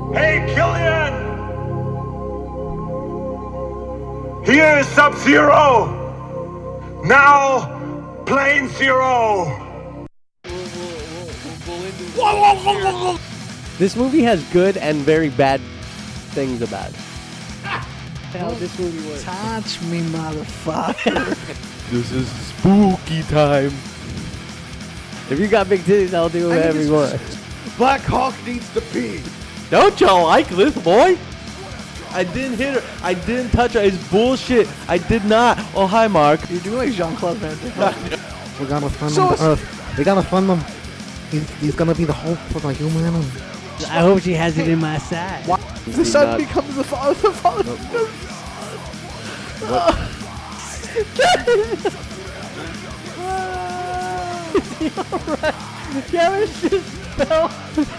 Hey, Killian! Here's Sub-Zero! Now, Plane Zero! This movie has good and very bad things about it. Hell, this movie was. Touch me, motherfucker. This is spooky time. If you got big titties, I'll do whatever you want. Black Hawk needs to pee. Don't y'all like this boy? I didn't hit her. I didn't touch her. It's bullshit. I did not. Oh, hi, Mark. You do like Jean-Claude Van Damme. We're gonna fund him to Earth. We gotta fund him. He's gonna be the hope for the human. I hope she has it in my side. The son becomes the father. The father becomes Alright. Yeah, it's just spell.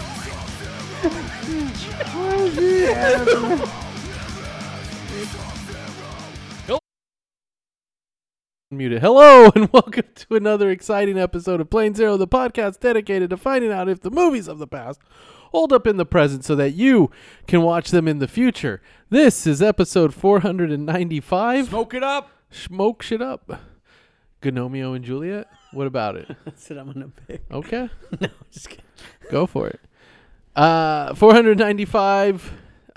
Muted. Hello and welcome to another exciting episode of Plane Zero, the podcast dedicated to finding out if the movies of the past hold up in the present so that you can watch them in the future. This is episode 495. Smoke it up. Smoke shit up. Gnomeo and Juliet. What about it? That's what I'm gonna pick. Okay. No, just kidding. Go for it. 495.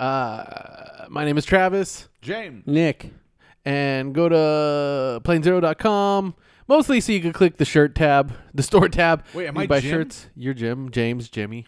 My name is Travis. James. Nick. And go to planezero.com. Mostly so you can click the shirt tab, the store tab. Wait, am You I buy Jim? shirts. You're Jim, James, Jimmy.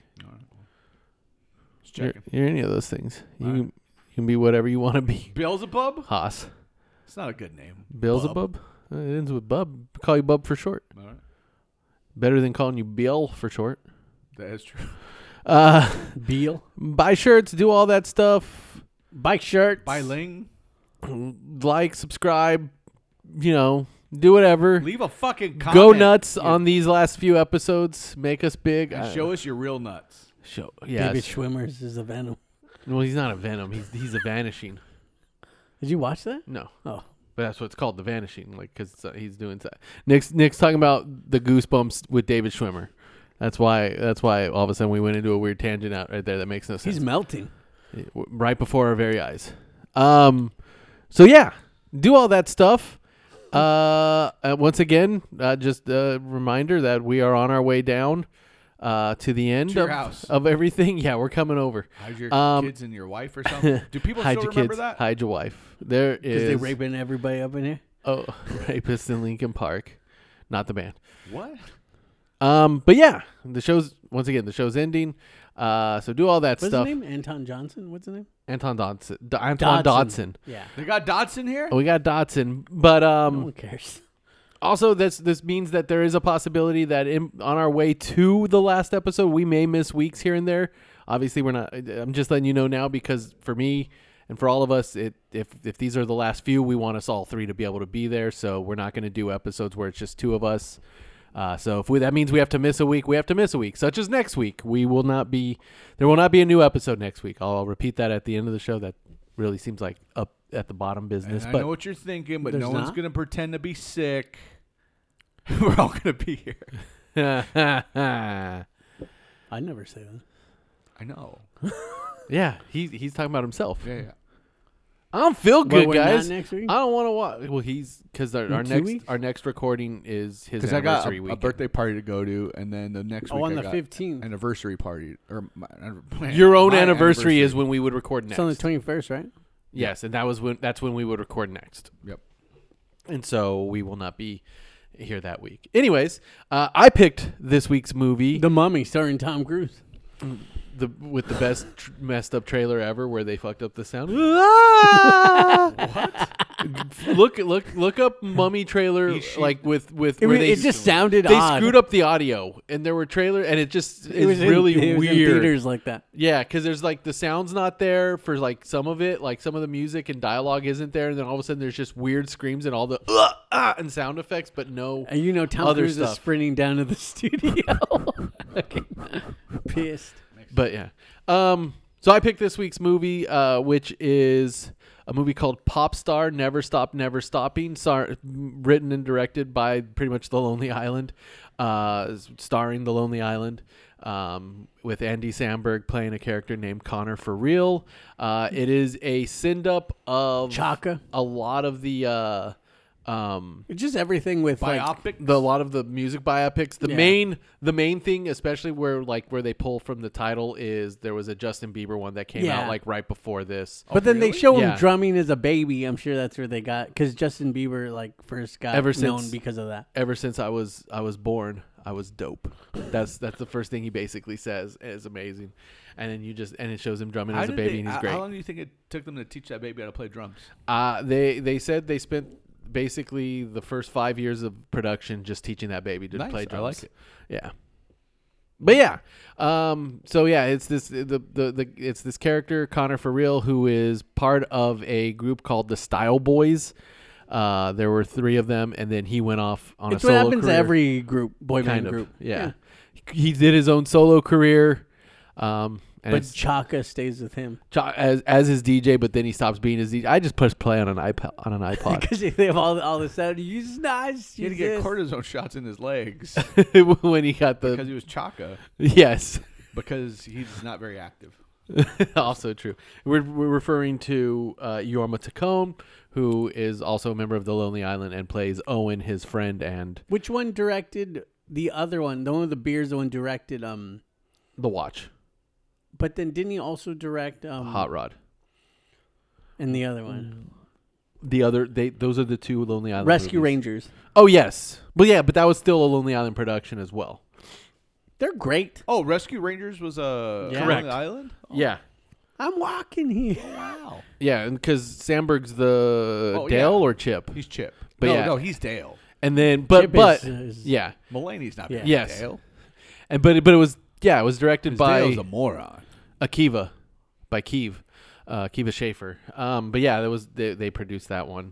Just You're, checking. you're any of those things. You, Alright. can, you can be whatever you want to be. Beelzebub? Haas. It's not a good name. Beelzebub? It ends with Bub. Call you Bub for short. All right. Better than calling you Bill for short. That is true. Beal. Buy shirts, do all that stuff. Bike shirts. By Ling. Like, subscribe, do whatever. Leave a fucking comment. Go nuts Yeah. on these last few episodes. Make us big. And show us your real nuts. Yeah. David Schwimmer's is a Venom. Well, he's not a Venom. He's a Vanishing. Did you watch that? No, Oh. but that's what it's called, the Vanishing. Like, because he's doing that. Nick's talking about the Goosebumps with David Schwimmer. That's why all of a sudden we went into a weird tangent out right there that makes no sense. He's melting. Right before our very eyes. So yeah, do all that stuff. Once again, just a reminder that we are on our way down to the end To your house. of everything. Yeah, we're coming over. Hide your Um, kids and your wife or something. Do people Hide still your remember kids. that? Hide your wife. There Because is they raping everybody up in here. Rapist in Lincoln Park, not the band. What? But yeah, the show's ending. So do all that What's stuff. his name? Anton Johnson? What's his name? Anton Dodson. Yeah. They got Dodson here? We got Dodson, but No one cares. also this means that there is a possibility that on our way to the last episode, we may miss weeks here and there. Obviously, we're not. I'm just letting you know now because for me and for all of us, if these are the last few, we want us all three to be able to be there. So we're not going to do episodes where it's just two of us. So if that means we have to miss a week, we have to miss a week. Such as next week, there will not be a new episode next week. I'll repeat that at the end of the show. That really seems like up at the bottom business. And I But know what you're thinking, but There's no one's not? going to pretend to be sick. We're all going to be here. yeah, I never say that. I know. he's talking about himself. Yeah. I don't feel good, we're not guys. next week? I don't want to watch. Well, because In our 2 next weeks? our next recording is his Because I got anniversary a weekend. birthday party to go to, and then the next week on I the got 15th. anniversary party. Or Your own my anniversary is when we would record next. It's on the 21st, right? Yes, and that's when we would record next. Yep. And so we will not be here that week. Anyways, I picked this week's movie The Mummy, starring Tom Cruise. with the best messed up trailer ever, where they fucked up the sound. What? Look up Mummy trailer like with where It just sounded they odd. screwed up the audio, and there were trailer, and it just is really it was in weird. theaters like that. Yeah, because there's like the sound's not there for like some of it, like some of the music and dialogue isn't there, and then all of a sudden there's just weird screams and all the and sound effects, but no. And Tom Other Cruise is stuff. sprinting down to the studio. Okay. Pissed. But yeah, so I picked this week's movie, which is a movie called Pop Star: Never Stop, Never Stopping, written and directed by pretty much The Lonely Island, starring The Lonely Island. with Andy Samberg playing a character named Connor for real. It is a send-up of Chaka. a lot of the It's just everything with Biopic. a lot of the music biopics. The main thing, especially where they pull from the title, is there was a Justin Bieber one that came out like right before this. But then they show him Yeah. drumming as a baby. I'm sure that's where they got, because Justin Bieber first got known because of that. Ever since I was born, I was dope. That's the first thing he basically says. It's amazing, and then it shows him drumming as a baby, and he's great. How long do you think it took them to teach that baby how to play drums? They said they spent basically the first 5 years of production just teaching that baby to play drums. I like it. Yeah. But yeah, so yeah, it's this it's this character Connor for real, who is part of a group called the Style Boys. There were 3 of them, and then he went off on a solo career. It's what happens to every group, boy band group. Yeah. He did his own solo career. But Chaka stays with him as his DJ, but then he stops being his DJ. I just push play on an iPod because they have all the sound. Use nice. He had to get cortisone shots in his legs when he got because he was Chaka. Yes, because he's not very active. Also true. We're referring to Yorma Tacone, who is also a member of the Lonely Island and plays Owen, his friend. And which one directed the other one? The one with the beers. The one directed The Watch. But then didn't he also direct Hot Rod? And the other one, those are the 2 Lonely Island Rescue movies. Rangers. Oh yes, but that was still a Lonely Island production as well. They're great. Oh, Rescue Rangers was Correct. on the island. Oh. Yeah. I'm walking here. Wow. Yeah, and because Sandberg's the Dale yeah. or Chip, He's Chip. But no, he's Dale. and then Chip is yeah, Mulaney's not Yes. Dale. and but it was directed by Dale's a moron. Akiva, by Kiva Schaefer. But yeah, they produced that one.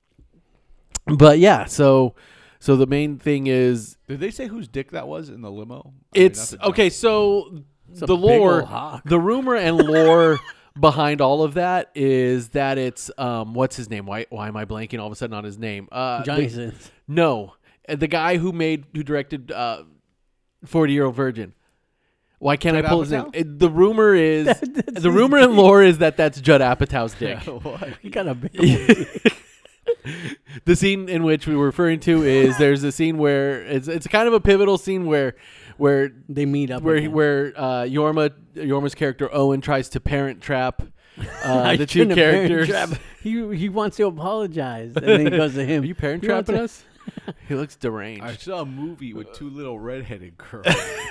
But yeah, so the main thing is, Did they say whose dick that was in the limo? it's okay. So a the big lore, ol' hawk. the rumor and lore behind all of that is that it's what's his name? Why am I blanking all of a sudden on his name? Johnny Sins. No, the guy who directed 40-Year-Old Virgin. Why can't I pull his name? The rumor is the rumor and lore is that that's Judd Apatow's dick. He got a big. The scene in which we were referring to is there's a scene where it's kind of a pivotal scene where They meet up. where again. Yorma's character Owen tries to parent trap I the 2 shouldn't have parent characters. trapped. He wants to apologize, and then he goes to him. Are you parent He wants trapping to- us? He looks deranged. I saw a movie with 2 little redheaded girls.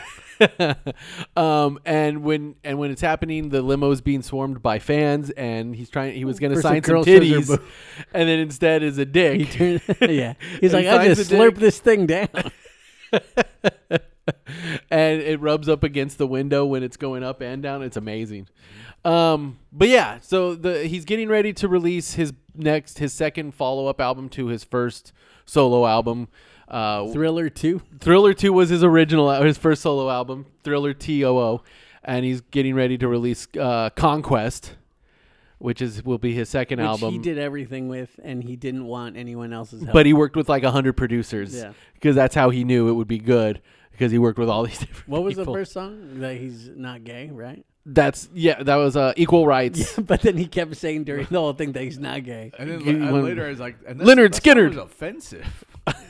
And when it's happening, the limo's being swarmed by fans, and he was going to First the sign some girl says her titties, boob. and then instead is a dick. He turned, yeah. He's And like, I signs just the slurp dick. this thing down. And it rubs up against the window when it's going up and down. It's amazing. But yeah, so he's getting ready to release his second follow-up album to his first solo album. Thriller 2. Thriller 2 was his first solo album, Thriller TOO, and he's getting ready to release Conquest, which will be his second Which album. he did everything with, and he didn't want anyone else's help. But he worked with like 100 producers, Yeah. because that's how he knew it would be good, because he worked with all these different What was people. the first song? That he's not gay, right? That was Equal Rights. But then he kept saying during the whole thing that he's not gay. And then You want- later I was like, and Leonard that Skinner. was offensive.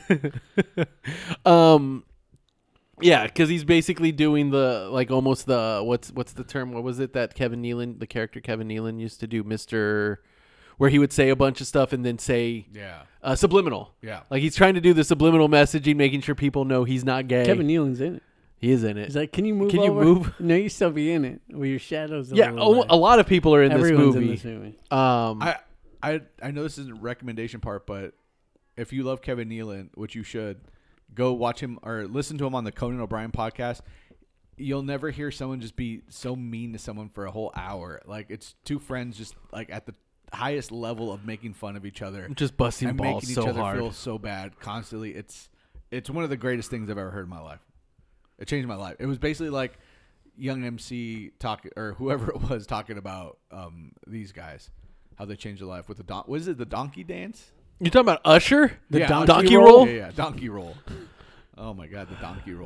Yeah, because he's basically doing almost the what's the term? What was it that the character Kevin Nealon used to do, where he would say a bunch of stuff and then say subliminal. Yeah. Like he's trying to do the subliminal messaging, making sure people know he's not gay. Kevin Nealon's in it. He is in it. He's like, can you move Can you over? move? No, you still be in it. With your shadows. Yeah, a lot of people are in Everyone's this movie. in this movie. I know this isn't a recommendation part, but if you love Kevin Nealon, which you should, go watch him or listen to him on the Conan O'Brien podcast. You'll never hear someone just be so mean to someone for a whole hour. Like, it's 2 friends just like at the highest level of making fun of each other, Just busting and balls making each so other hard. feel so bad constantly. It's one of the greatest things I've ever heard in my life. It changed my life. It was basically like Young MC or whoever it was talking about these guys, how they changed their life with what is it, the donkey dance? You talking about Usher? The donkey roll? Yeah, donkey roll. Oh my God, the donkey roll.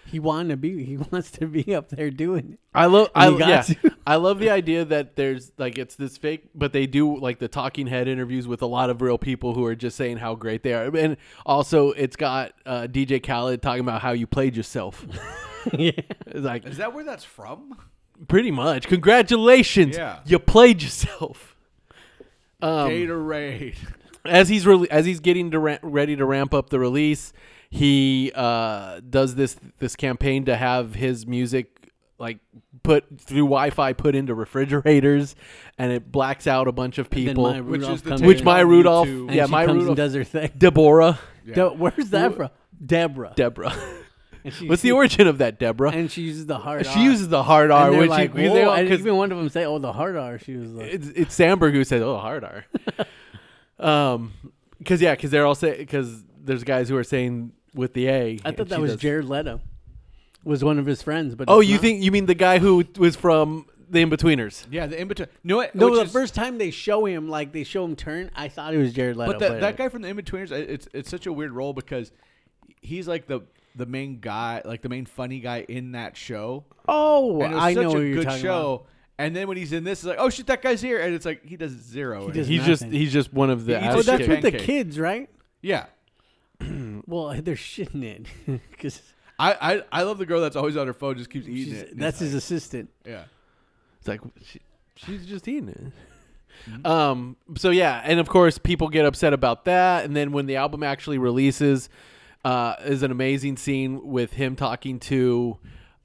He wants to be up there doing it. I love the idea that there's like it's this fake, but they do like the talking head interviews with a lot of real people who are just saying how great they are, and also it's got DJ Khaled talking about how you played yourself. Yeah, it's like, is that where that's from? Pretty much. Congratulations, you played yourself. Gatorade. As he's getting ready to ramp up the release, he does this campaign to have his music like put through Wi-Fi put into refrigerators, and it blacks out a bunch of people. Which Maya Rudolph, Maya Rudolph does her thing. Deborah. Yeah. Where's that from? Deborah. What's the origin of that, Deborah? And she uses the hard R. She uses the hard R. Which like, even one of them say, "Oh, the hard R." She was like, "It's Sandberg who says, oh, hard R." Because they're all saying because there's guys who are saying with the A. I thought that was Jared Leto. Was one of his friends, but you mean the guy who was from the In-Betweeners? Yeah, the In-Between. No, the first time they show him turn, I thought it was Jared Leto. But that guy from the In-Betweeners, it's such a weird role because he's like the main guy, like the main funny guy in that show. Oh, and it was I such know a what you're good talking show. about. And then when he's in this, it's like, oh shit, that guy's here, and it's like he does zero. He's just one of the. Oh, that's with the kids, right? Yeah. Well, they're shitting it because I love the girl that's always on her phone, just keeps eating it. That's his assistant. Yeah. It's like she's just eating it. Mm-hmm. So yeah, and of course people get upset about that, and then when the album actually releases, is an amazing scene with him talking to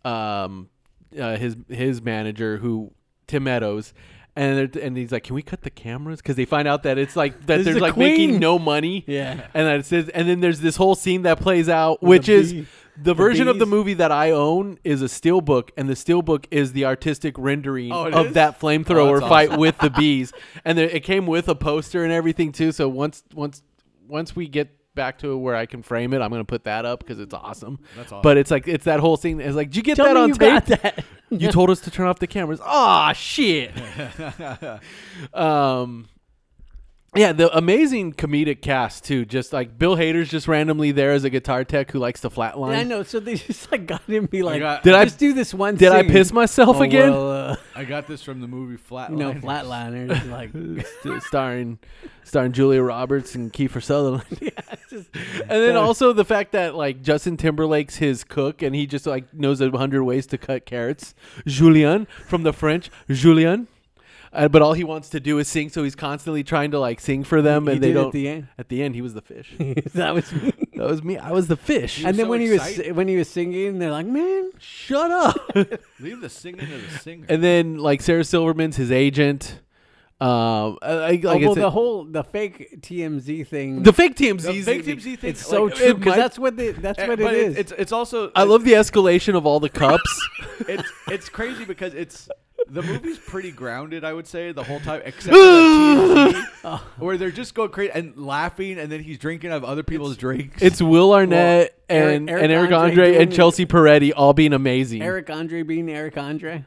his manager, Tim Meadows, and he's like, "Can we cut the cameras?" Because they find out that it's like that they're like making no money. Yeah, and that it says, and then there's this whole scene that plays out, which is the version of the movie that I own is a steelbook, and the steelbook is the artistic rendering of that flamethrower fight with the bees, and it came with a poster and everything too. So once we get back to where I can frame it, I'm going to put that up because it's awesome. That's awesome. But it's that whole scene. It's like, did you get Tell that me on you tape? Got that. You told us to turn off the cameras. Ah, shit. Yeah, the amazing comedic cast too. Just like Bill Hader's just randomly there as a guitar tech who likes to flatline. Yeah, I know. So they just like got him be like, did I do this one? Did I piss myself again? Well, I got this from the movie Flatliners. Flatliners, like starring Julia Roberts and Kiefer Sutherland. And then also the fact that like Justin Timberlake's his cook and he just like knows 100 ways to cut carrots. Julien from the French, Julien. But all he wants to do is sing, so he's constantly trying to like sing for them, and they don't. At the end. At the end, he was the fish. That was me. That was me. I was the fish. And then when he was singing, they're like, "Man, shut up! Leave the singing to the singer." And then like Sarah Silverman's his agent. The fake TMZ thing. The fake TMZ thing. It's so true because that's what it is. It's also. I love the escalation of all the cups. It's crazy because the movie's pretty grounded, I would say, the whole time, except for the TMZ, where they're just going crazy and laughing, and then he's drinking out of other people's drinks. It's Will Arnett and Eric Andre and Chelsea Peretti all being amazing. Eric Andre being Eric Andre.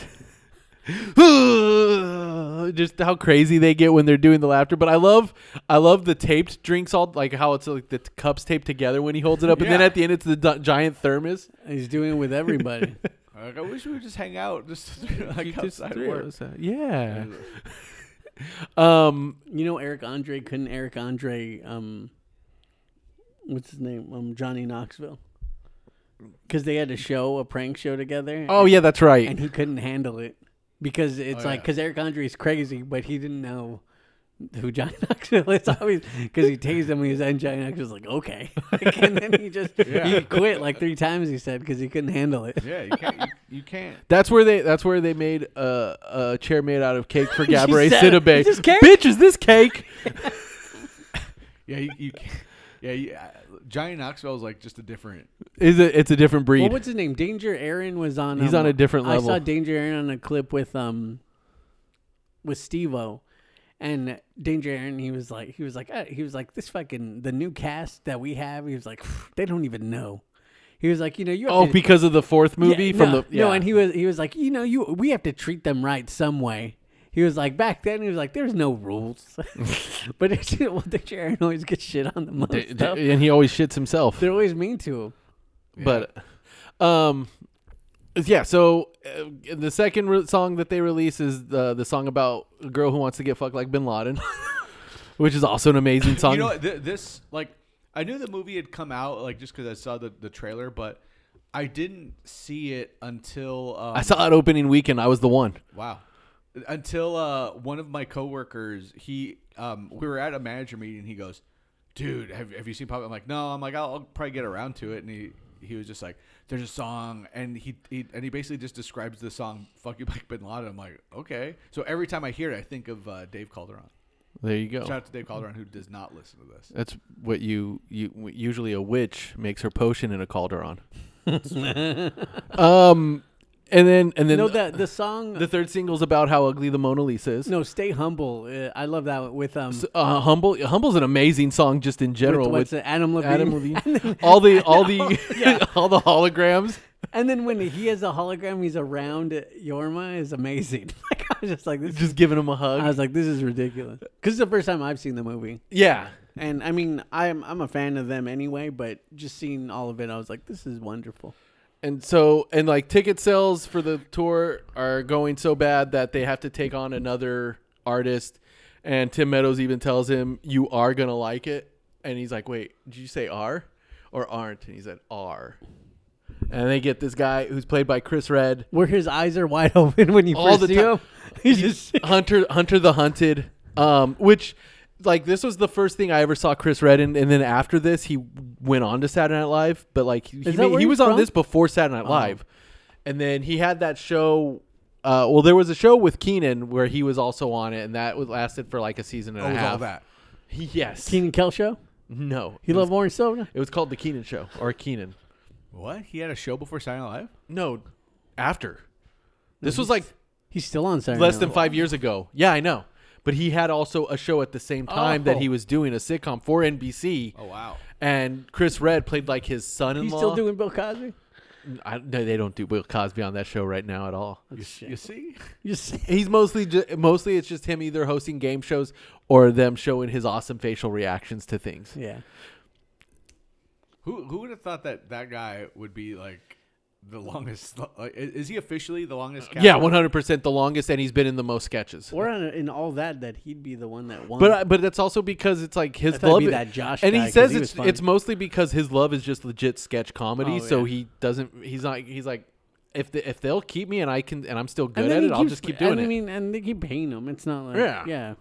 Just how crazy they get when they're doing the laughter. But I love the taped drinks, all like how it's like the cups taped together when he holds it up, and then at the end it's the giant thermos. He's doing it with everybody. Like, I wish we would just hang out, just like outside work. Yeah. Eric Andre couldn't Eric Andre. What's his name? Johnny Knoxville. Because they had a prank show together. Oh yeah, that's right. And he couldn't handle it because it's because Eric Andre is crazy, but he didn't know who Johnny Knoxville is. Always because he tased him and Johnny Knoxville was like, okay, and then he just he quit like 3 times. He said because he couldn't handle it. Yeah, you can't. That's where they made a chair made out of cake for Gabourey Sidibe. Is this cake? Bitch, is this cake? Yeah, you can't. Yeah, Johnny Knoxville is like just a different. It's a different breed. Well, what's his name? Danger Aaron was on. He's on a different level. I saw Danger Aaron on a clip with Steve-O, and Danger Aaron. He was like this fucking the new cast that we have. He was like, they don't even know. He was like, you have to, because of the 4th movie and he was like, we have to treat them right some way. He was like, back then, he was like, there's no rules. But Danger Aaron always gets shit on the most stuff. And he always shits himself. They're always mean to him. Yeah. But Yeah, so the second song that they release is the song about a girl who wants to get fucked like Bin Laden, which is also an amazing song. You know, this like I knew the movie had come out like just because I saw the trailer, but I didn't see it until I saw it opening weekend. I was the one. Wow. Until one of my coworkers, we were at a manager meeting. He goes, "Dude, have you seen Pop?" I'm like, "No." I'm like, "I'll probably get around to it." And he was just like, "There's a song," and he basically just describes the song "Fuck You Like Bin Laden." I'm like, "Okay." So every time I hear it, I think of Dave Calderon. There you go. Shout out to Dave Calderon, who does not listen to this. That's what you usually a witch makes her potion in a cauldron. And then No, the song. the third single's about how ugly the Mona Lisa is. No, Stay Humble. I love that with Humble's an amazing song just in general with Adam Levine. Adam Levine. all the all the holograms. And then when he has a hologram, he's around Yorma is amazing. Like I was just like, this. Just giving him a hug. I was like, this is ridiculous. Because it's the first time I've seen the movie, Yeah. and I mean, I'm a fan of them anyway. But just seeing all of it, I was like, this is wonderful. And so, and like ticket sales for the tour are going so bad that they have to take on another artist. And Tim Meadows even tells him, "You are going to like it." And he's like, "Wait, did you say are or aren't?" And he said, "Are." And they get this guy who's played by Chris Redd. Where his eyes are wide open when you All first the see time. him. He's just Hunter the Hunted, which like this was the first thing I ever saw Chris Redd in, and then after this he went on to Saturday Night Live, but like he was on this before Saturday Night Live, and then he had that show. Well, there was a show with Keenan where he was also on it, and that lasted for like a season and a half. All that. Yes. Keenan Kel show. No. You love orange soda? It was called the Keenan Show or Keenan. What? He had a show before Saturday Night Live? No, after. This was like He's still on Saturday. less Night than Live. 5 years ago. Yeah, I know. But he had also a show at the same time that he was doing a sitcom for NBC. Oh, wow. And Chris Redd played like his son-in-law. He's still doing Bill Cosby. No, they don't do Bill Cosby on that show right now at all. You see? You see? He's mostly it's just him either hosting game shows or them showing his awesome facial reactions to things. Yeah. Who would have thought that guy would be like the longest? Like, is he officially the longest? Yeah, 100% the longest, and he's been in the most sketches. Or in all that he'd be the one that won. But that's also because it's like his I thought it'd love. be that Josh and guy, he 'cause says he was it's funny. mostly because his love is just legit sketch comedy. Oh, So yeah. he doesn't. He's like, if they'll keep me and I'm still good And then at he it, I'll keeps- just keep doing I it. mean, and they keep paying him. It's not like Yeah.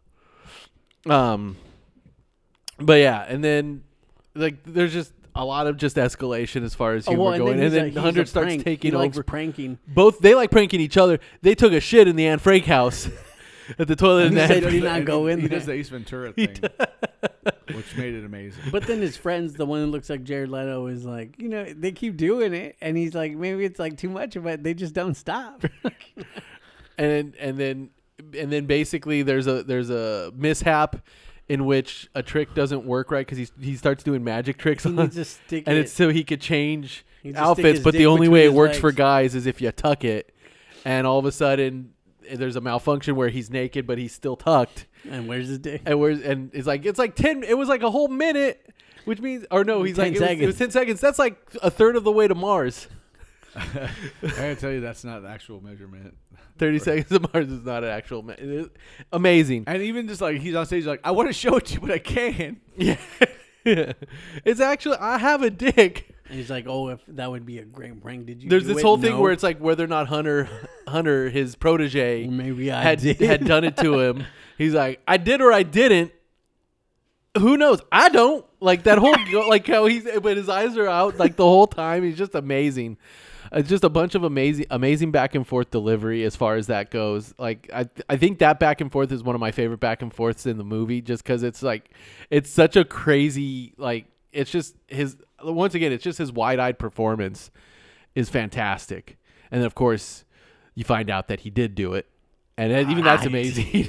But yeah, and then like there's just a lot of just escalation as far as humor going, and then 100 starts taking he likes over. pranking. Both they like pranking each other. They took a shit in the Anne Frank house at the toilet. And in he the said, Anne "Do Frank- not go in He there." does the Ace Ventura thing, which made it amazing. But then his friends, the one that looks like Jared Leto, is like, they keep doing it, and he's like, maybe it's like too much, but they just don't stop. and then basically there's a mishap in which a trick doesn't work right because he starts doing magic tricks He on, needs to stick and it. it's so he could change He just stick outfits, his but the dick only between way it his works for legs. guys is if you tuck it, and all of a sudden there's a malfunction where he's naked but he's still tucked, And where's his dick? and it's like 10. It was like a whole minute, which means he's 10 like seconds. it was 10 seconds. That's like a third of the way to Mars. I gotta tell you, that's not the actual measurement. 30 seconds to Mars is not an actual. It is amazing. And even just like he's on stage, like I want to show it to you, but I can't. Yeah. It's actually, I have a dick. And he's like, oh, if that would be a great prank. Did you There's do this it? whole thing No. where it's like whether or not Hunter, his protege, Maybe I had did. done it to him. He's like, I did or I didn't. Who knows? I don't. Like that whole, like how but his eyes are out like the whole time. He's just amazing. It's just a bunch of amazing back and forth delivery as far as that goes. Like I think that back and forth is one of my favorite back and forths in the movie, just because it's like it's such a crazy like it's just once again it's just his wide-eyed performance is fantastic, and then of course you find out that he did do it, and even that's amazing.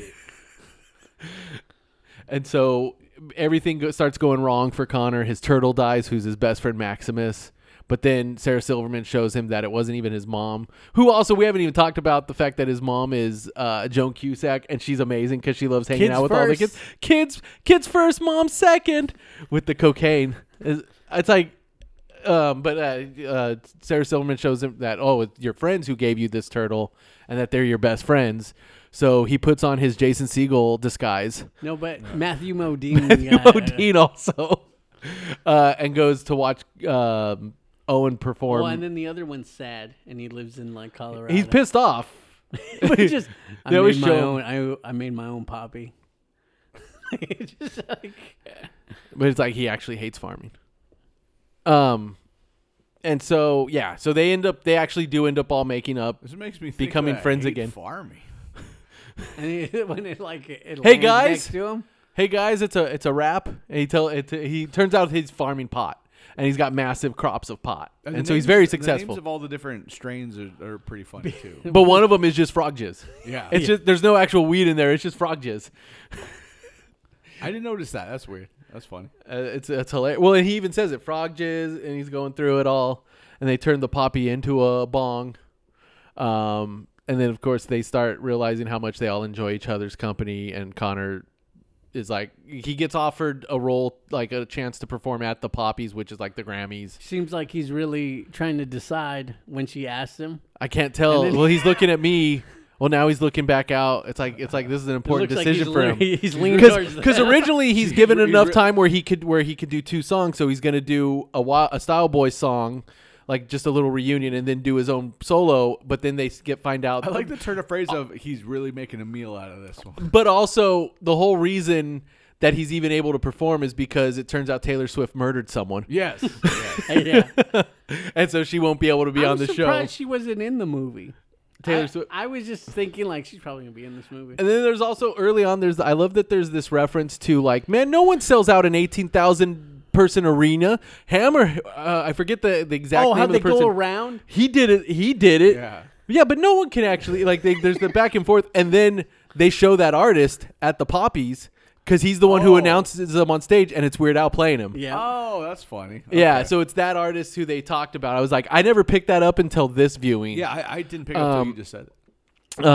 And so everything starts going wrong for Connor. His turtle dies, who's his best friend Maximus. But then Sarah Silverman shows him that it wasn't even his mom, who also we haven't even talked about the fact that his mom is Joan Cusack, and she's amazing because she loves hanging Kids out with all the kids. Kids first, mom second, with the cocaine. It's like Sarah Silverman shows him that, it's your friends who gave you this turtle and that they're your best friends. So he puts on his Jason Segel disguise. No, but Matthew Modine. Matthew Modine also. And goes to watch Owen perform. Oh, and then the other one's sad, and he lives in like Colorado. He's pissed off. But he just, They always show- I made my own poppy. Just like, But it's like he actually hates farming. And so they actually do end up all making up. This makes me think Becoming that I friends hate again. Farming. and when it like it Hey, lands guys. next to him. Hey guys, it's a rap. And he turns out he's farming pot, and he's got massive crops of pot, and so he's very The successful. names of all the different strains are pretty funny too. But one of them is just frog jizz. Yeah, It's just there's no actual weed in there. It's just frog jizz. I didn't notice that. That's weird. That's funny. It's hilarious. Well, and he even says it, frog jizz, and he's going through it all. And they turn the poppy into a bong. And then, of course, they start realizing how much they all enjoy each other's company. And Connor is like, he gets offered a role, like a chance to perform at the Poppies, which is like the Grammys. Seems like he's really trying to decide when she asks him. I can't tell. And then- Well, he's looking at me. Well, now he's looking back out. It's like this is an important Looks like decision for him. He's leaning towards Because that. originally he's given he's enough re- time where he could do 2 songs, so he's gonna do a Style Boy song, like just a little reunion, and then do his own solo. But then they find out. I like the turn of phrase of he's really making a meal out of this one. But also the whole reason that he's even able to perform is because it turns out Taylor Swift murdered someone, Yes. Yeah. and so she won't be able to be I on was the surprised show. she wasn't in the movie. Taylor Swift. I was just thinking like she's probably gonna be in this movie. And then there's also early on. I love that there's this reference to like, man, no one sells out an 18,000 person arena. Hammer, I forget the exact name how of they the person. go around? He did it. Yeah. Yeah, but no one can actually like. There's the back and forth, and then they show that artist at the Poppies because he's the one who Oh. announces them on stage, and it's Weird Al playing him. Yeah. Oh, that's funny. Yeah, Okay. so it's that artist who they talked about. I was like, I never picked that up until this viewing. Yeah, I didn't pick up until you just said it.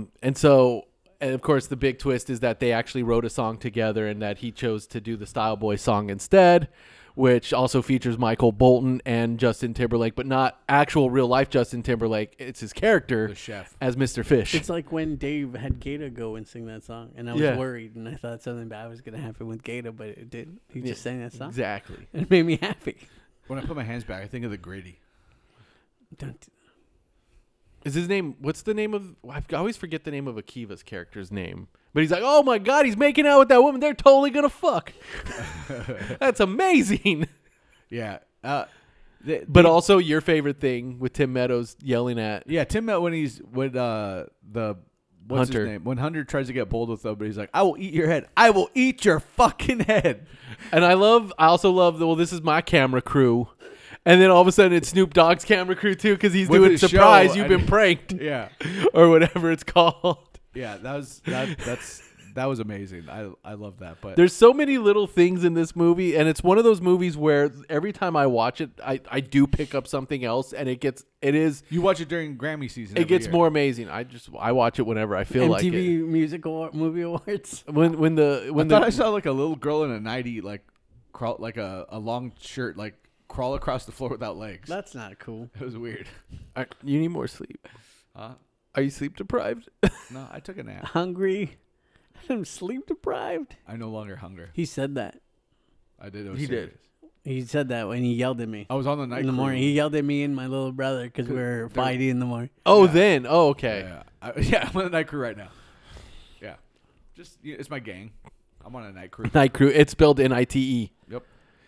And of course, the big twist is that they actually wrote a song together, and that he chose to do the Style Boy song instead, which also features Michael Bolton and Justin Timberlake, but not actual real life Justin Timberlake. It's his character The chef. as Mr. Fish. It's like when Dave had Gata go and sing that song, and I was Yeah. worried, and I thought something bad was gonna happen with Gata, but it didn't. He just sang that song. Exactly. It made me happy. When I put my hands back, I think of the Grady. Don't. Is his name? What's the name of? I always forget the name of Akiva's character's name. But he's like, oh my god, he's making out with that woman. They're totally gonna fuck. That's amazing. Yeah. But also your favorite thing with Tim Meadows yelling at. Yeah, Tim Met when the what's Hunter. his name? When Hunter tries to get bold with him, but he's like, I will eat your head. I will eat your fucking head. And I also love well, this is my camera crew. And then all of a sudden it's Snoop Dogg's camera crew too, because he's With doing his surprise, show, you've and- been pranked. Yeah. Or whatever it's called. Yeah, that was amazing. I love that. But There's so many little things in this movie, and it's one of those movies where every time I watch it, I do pick up something else, and it you watch it during Grammy season. it every gets year. more amazing. I watch it whenever I feel like MTV it. Music Movie Awards. When I thought I saw like a little girl in a nightie, like crawl, like a long shirt, like crawl across the floor without legs. That's not cool. It was weird. You need more sleep. Are you sleep deprived? No, I took a nap. Hungry. I'm sleep deprived. I no longer hunger. He said that. I did. It was He serious. did. He said that when he yelled at me I was on the night in the crew. morning. He yelled at me and my little brother because we were fighting in the morning. Oh, then. Oh, okay. Yeah, yeah. I'm on the night crew right now. Yeah, just it's my gang. I'm on a night crew. Night crew. It's spelled NITE. Yep.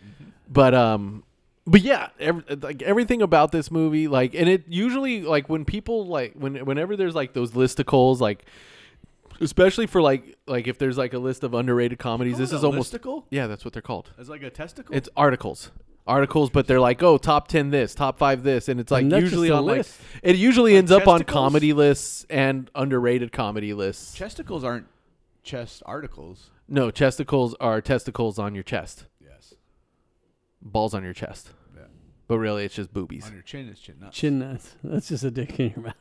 But yeah, everything about this movie, like, and it usually like when people like whenever there's like those listicles, like especially for like if there's like a list of underrated comedies, this is almost listicle. yeah, that's what they're called. It's like a testicle. It's articles, but they're like, oh, top 10 this, top 5 this, and it's like And that's usually just a on like list. it usually Like ends up on chesticles? comedy lists and underrated comedy lists. Chesticles aren't chest articles. No, chesticles are testicles on your chest, Yes. balls on your chest, Yeah. but really it's just boobies. On your chin is chin nuts. Chin nuts. That's just a dick in your mouth.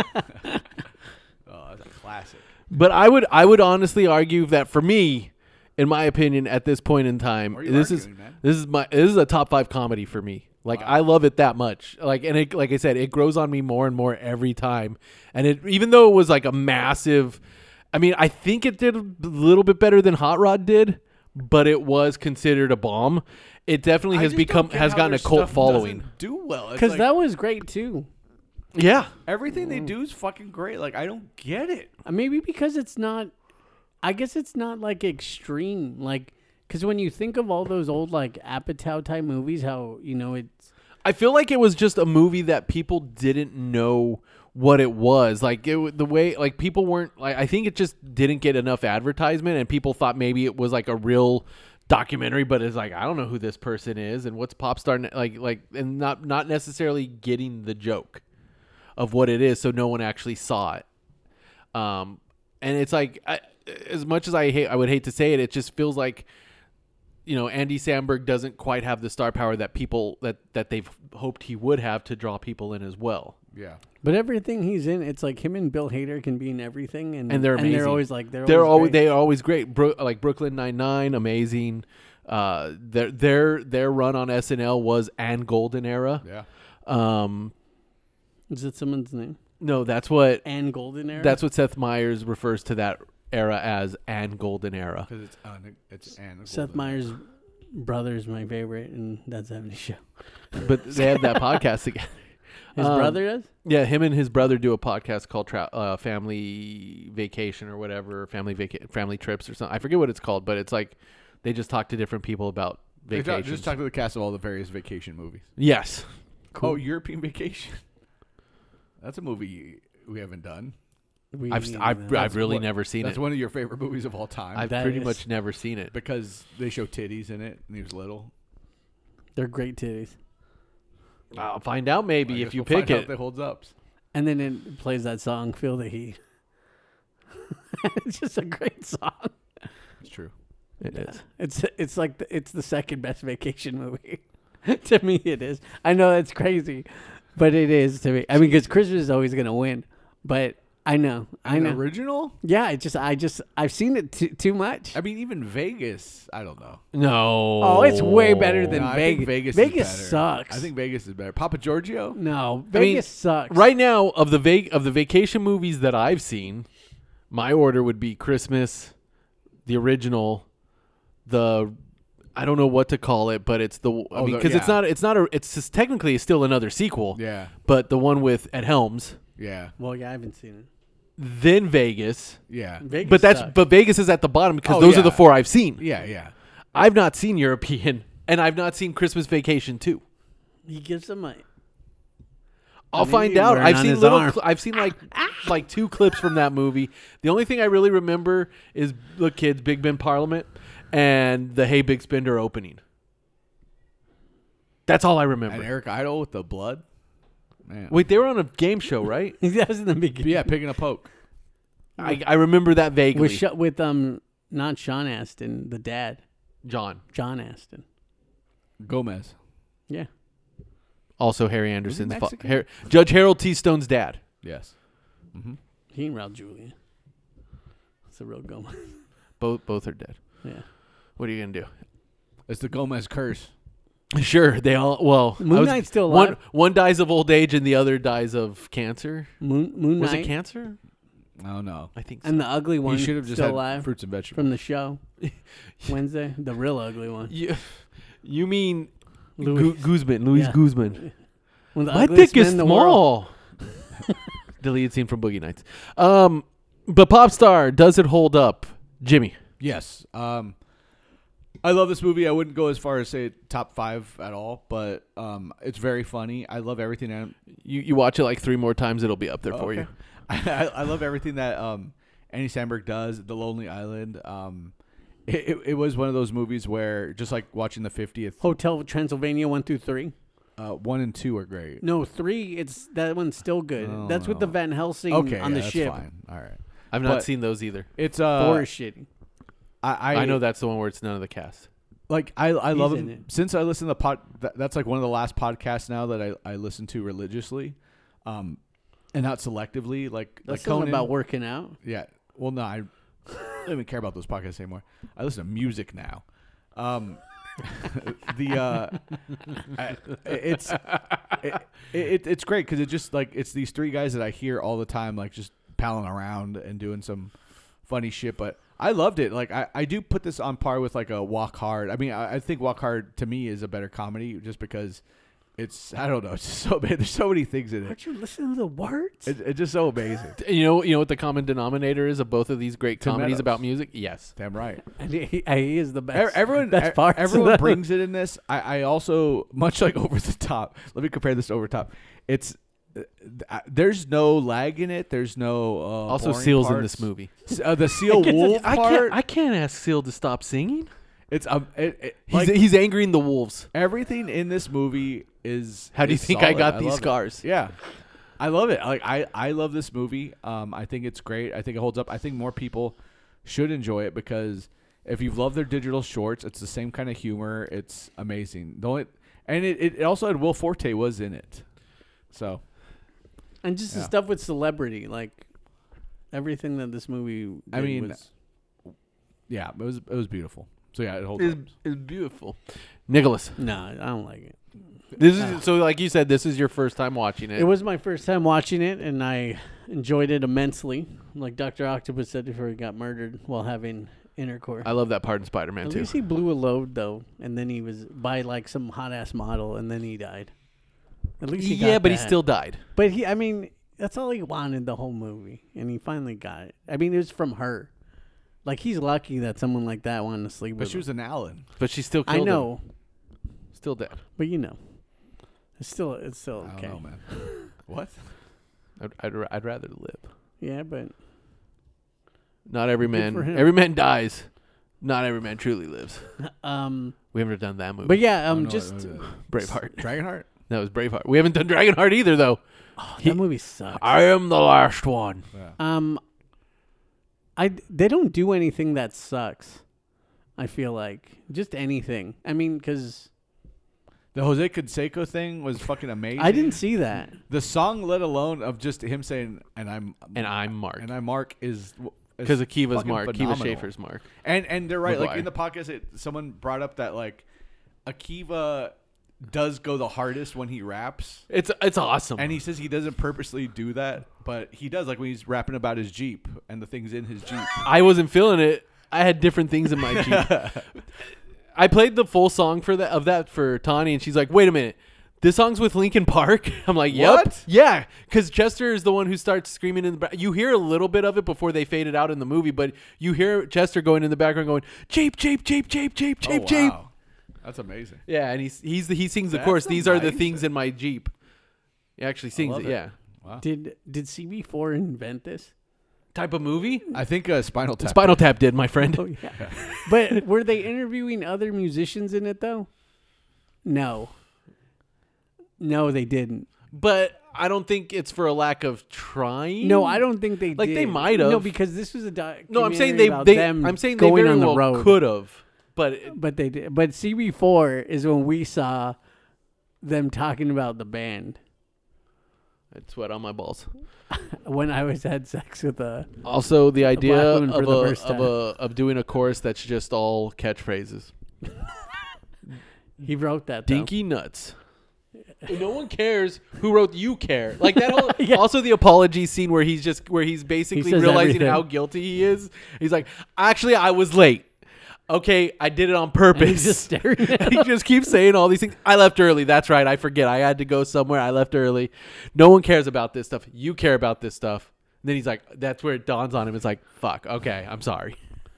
Oh, that's a classic. But I would honestly argue that for me, in my opinion, at this point in time, Why are you this arguing, man? is a top 5 comedy for me. Like I love it that much. Like like I said, it grows on me more and more every time. And it even though it was like a massive, I mean, I think it did a little bit better than Hot Rod did, but it was considered a bomb. It definitely has gotten a cult following. Do well Because that was great too. Yeah. everything they do is fucking great. Like I don't get it. Maybe because it's not. I guess it's not like extreme. Like because when you think of all those old like Apatow type movies, how it's. I feel like it was just a movie that people didn't know what it was. Like the way like people weren't like I think it just didn't get enough advertisement and people thought maybe it was like a real documentary, but it's like I don't know who this person is and what's pop star like and not necessarily getting the joke of what it is, so no one actually saw it. And it's like as much as I would hate to say it, it just feels like Andy Samberg doesn't quite have the star power that people that they've hoped he would have to draw people in as well. Yeah. But everything he's in, it's like him and Bill Hader can be in everything, and they're amazing. They're always like they're always great. Like Brooklyn Nine-Nine, amazing. Their run on SNL was Ann Golden era. Yeah. Is it someone's name? No, that's what Ann Golden era. That's what Seth Meyers refers to that era as Ann Golden era. Because it's Ann. Seth Meyers' brother is my favorite, and that's '70s show. But they had that podcast together. His brother does? Yeah, him and his brother do a podcast called Family Vacation or whatever, Family Trips or something. I forget what it's called, but it's like they just talk to different people about vacations. Just talk to the cast of all the various vacation movies. Yes. Cool. Oh, European Vacation. That's a movie we haven't done. I've really never seen That's it. one of your favorite movies of all time. I've pretty much never seen it. Because they show titties in it and he was little. They're great titties. I'll find out maybe if you we'll pick find out it. if they holds ups. And then it plays that song, Feel the Heat. It's just a great song. It's true. It is. It's like it's the second best vacation movie. To me, it is. I know it's crazy, but it is to me. I mean, because Christmas is always going to win. But I know. Original? Yeah, I've seen it too much. I mean, even Vegas. I don't know. No. Oh, it's way better than No, I Vegas. think Vegas Vegas is better. sucks. I think Vegas is better. Papa Giorgio? No, Vegas sucks. Right now, of the vacation movies that I've seen, my order would be Christmas, the original, I don't know what to call it, but it's it's just technically still another sequel. Yeah. But the one with Ed Helms, Yeah. Well, yeah, I haven't seen it. then Vegas. Yeah. Vegas sucks. But Vegas is at the bottom because Oh, those yeah. are the 4 I've seen. Yeah. I've not seen European, and I've not seen Christmas Vacation 2. He gives them a. I'll find Maybe out. wearing I've on seen his arm. I've seen like 2 clips from that movie. The only thing I really remember is the kids, Big Ben Parliament, and the Hey Big Spender opening. That's all I remember. And Eric Idle with the blood? Man. Wait, they were on a game show, right? That was in the beginning. Yeah, picking a poke. I remember that vaguely. With not Sean Astin, the dad, John, Astin. Gomez. Yeah. also Harry Anderson's Mexican? Judge Harold T. Stone's dad. Yes. Mm-hmm. He ain't Raul Julia. It's a real Gomez. Both are dead. Yeah. What are you gonna do? It's the Gomez curse. Sure, they all. Well, Moon Knight's still alive. One dies of old age and the other dies of cancer. Moon Was Knight it cancer? Oh, no. I think so. and the ugly one. He should have just still had alive fruits and vegetables. from the show Wednesday. The real ugly one. You mean Louis. Guzman? Louis Yeah. Guzman. One of the My ugliest dick is men in the world. small. Deleted scene from Boogie Nights. But Popstar, does it hold up, Jimmy? Yes. I love this movie. I wouldn't go as far as say top 5 at all, but it's very funny. I love everything. You watch it like 3 more times, it'll be up there for you. I love everything that Andy Samberg does. The Lonely Island. It was one of those movies where just like watching the 50th. Hotel Transylvania 1 through 3. 1 and 2 are great. No, 3. That one's still good. Oh, That's with the Van Helsing Okay, on the that's ship. fine. All right. I've not But- seen those either. It's 4 is shitty. I know that's the one where it's none of the cast. Like I love He's in him it. since I listened to that's like one of the last podcasts now that I listen to religiously, and not selectively. Like That's Conan. something about working out. Yeah. Well, no, don't even care about those podcasts anymore. I listen to music now. It's great because it just like it's these three guys that I hear all the time, like just palling around and doing some funny shit. But I loved it. Like I do put this on par with like a Walk Hard. I mean, I think Walk Hard to me is a better comedy just because it's, I don't know, it's just so bad. There's so many things in it. Aren't you listening to the words? It's just so amazing. You know what the common denominator is of both of these great Tim comedies Meadows. about music? Yes. Damn right. And he is the best. Everyone, parts of everyone that. brings it in this. I also, much like Over the Top. Let me compare this to Over the Top. It's there's no lag in it. There's no Also, boring Seal's in parts. this movie. The Seal Wolf part. I can't ask Seal to stop singing. It's He's angering the wolves. everything in this movie is. How do you is think I solid. got these love it. scars? Yeah, I love it. Like I love this movie. I think it's great. I think it holds up. I think more people should enjoy it because if you've loved their digital shorts, it's the same kind of humor. It's amazing. It also had Will Forte was in it, so. And just the Yeah. stuff with celebrity, like everything that this movie did I mean, was Yeah, it was beautiful. So yeah, it holds up. It's beautiful. Nicholas, no, I don't like it. this is so like you said, this is your first time watching it. It was my first time watching it, and I enjoyed it immensely. Like Dr. Octopus said before he got murdered while having intercourse. I love that part in Spider-Man At too. least he blew a load though, and then he was by like some hot ass model, and then he died. At least he got But he that. still died. But I mean, that's all he wanted the whole movie, and he finally got it. I mean, it was from her. Like he's lucky that someone like that wanted to sleep But with she was him. an Allen. But she still I killed know, him. Still dead. but you know, it's still I okay. don't know, man. What? I'd rather live. Yeah, but Not every for man. him. Every man dies. Not every man truly lives. um, We haven't done that movie. but yeah, Oh, no, just Braveheart. Dragonheart. That was Braveheart. We haven't done Dragonheart either, though. that movie sucks. I am the last one. They don't do anything that sucks. I feel like just anything. I mean, because The Jose Canseco thing was fucking amazing. I didn't see that. The song, let alone of just him saying, "And I'm Mark. and I'm Mark," is Because Akiva's fucking Mark. Akiva phenomenal. Schaffer's Mark. And they're right. Like McGuire. in the podcast, someone brought up that like Akiva does go the hardest when he raps, It's awesome. and he says he doesn't purposely do that, but he does. Like when he's rapping about his Jeep and the things in his Jeep. I wasn't feeling it. I had different things in my Jeep. I played the full song for that for Tawny, and she's like, "Wait a minute, this song's with Linkin Park." I'm like, "Yep, What? yeah," because Chester is the one who starts screaming in the back. You hear a little bit of it before they fade it out in the movie, but you hear Chester going in the background, going, "Jeep, Jeep, Jeep, Jeep, Jeep, Jeep, Oh, Jeep." wow. That's amazing. Yeah, and he sings the That's chorus. These are the amazing. things in my Jeep. He actually sings love it. it. Yeah. Wow. Did CB4 invent this? Type of movie. I think Spinal Tap. Spinal Tap did, my friend. Oh yeah. But were they interviewing other musicians in it though? No. No, they didn't. But I don't think it's for a lack of trying. No, I don't think they Like, did. they might have. No, because this was a documentary No, I'm saying about them I'm saying they going very on the well road. could have. But But they did. But CB4 is when we saw them talking about the band. I'd sweat on my balls. When I was had sex with a Also, the idea black woman for of the first time. of doing a chorus that's just all catchphrases. he wrote that though. Dinky nuts. No one cares who wrote "You Care." Like that whole. Yeah. Also, the apology scene where he's basically says realizing everything. how guilty he is. He's like, "Actually, I was late. Okay, I did it on purpose." And he's just staring at And he just keeps saying all these things. I left early. That's right. I forget. I had to go somewhere. I left early. No one cares about this stuff. You care about this stuff. And then he's like, that's where it dawns on him. It's like, fuck. Okay, I'm sorry.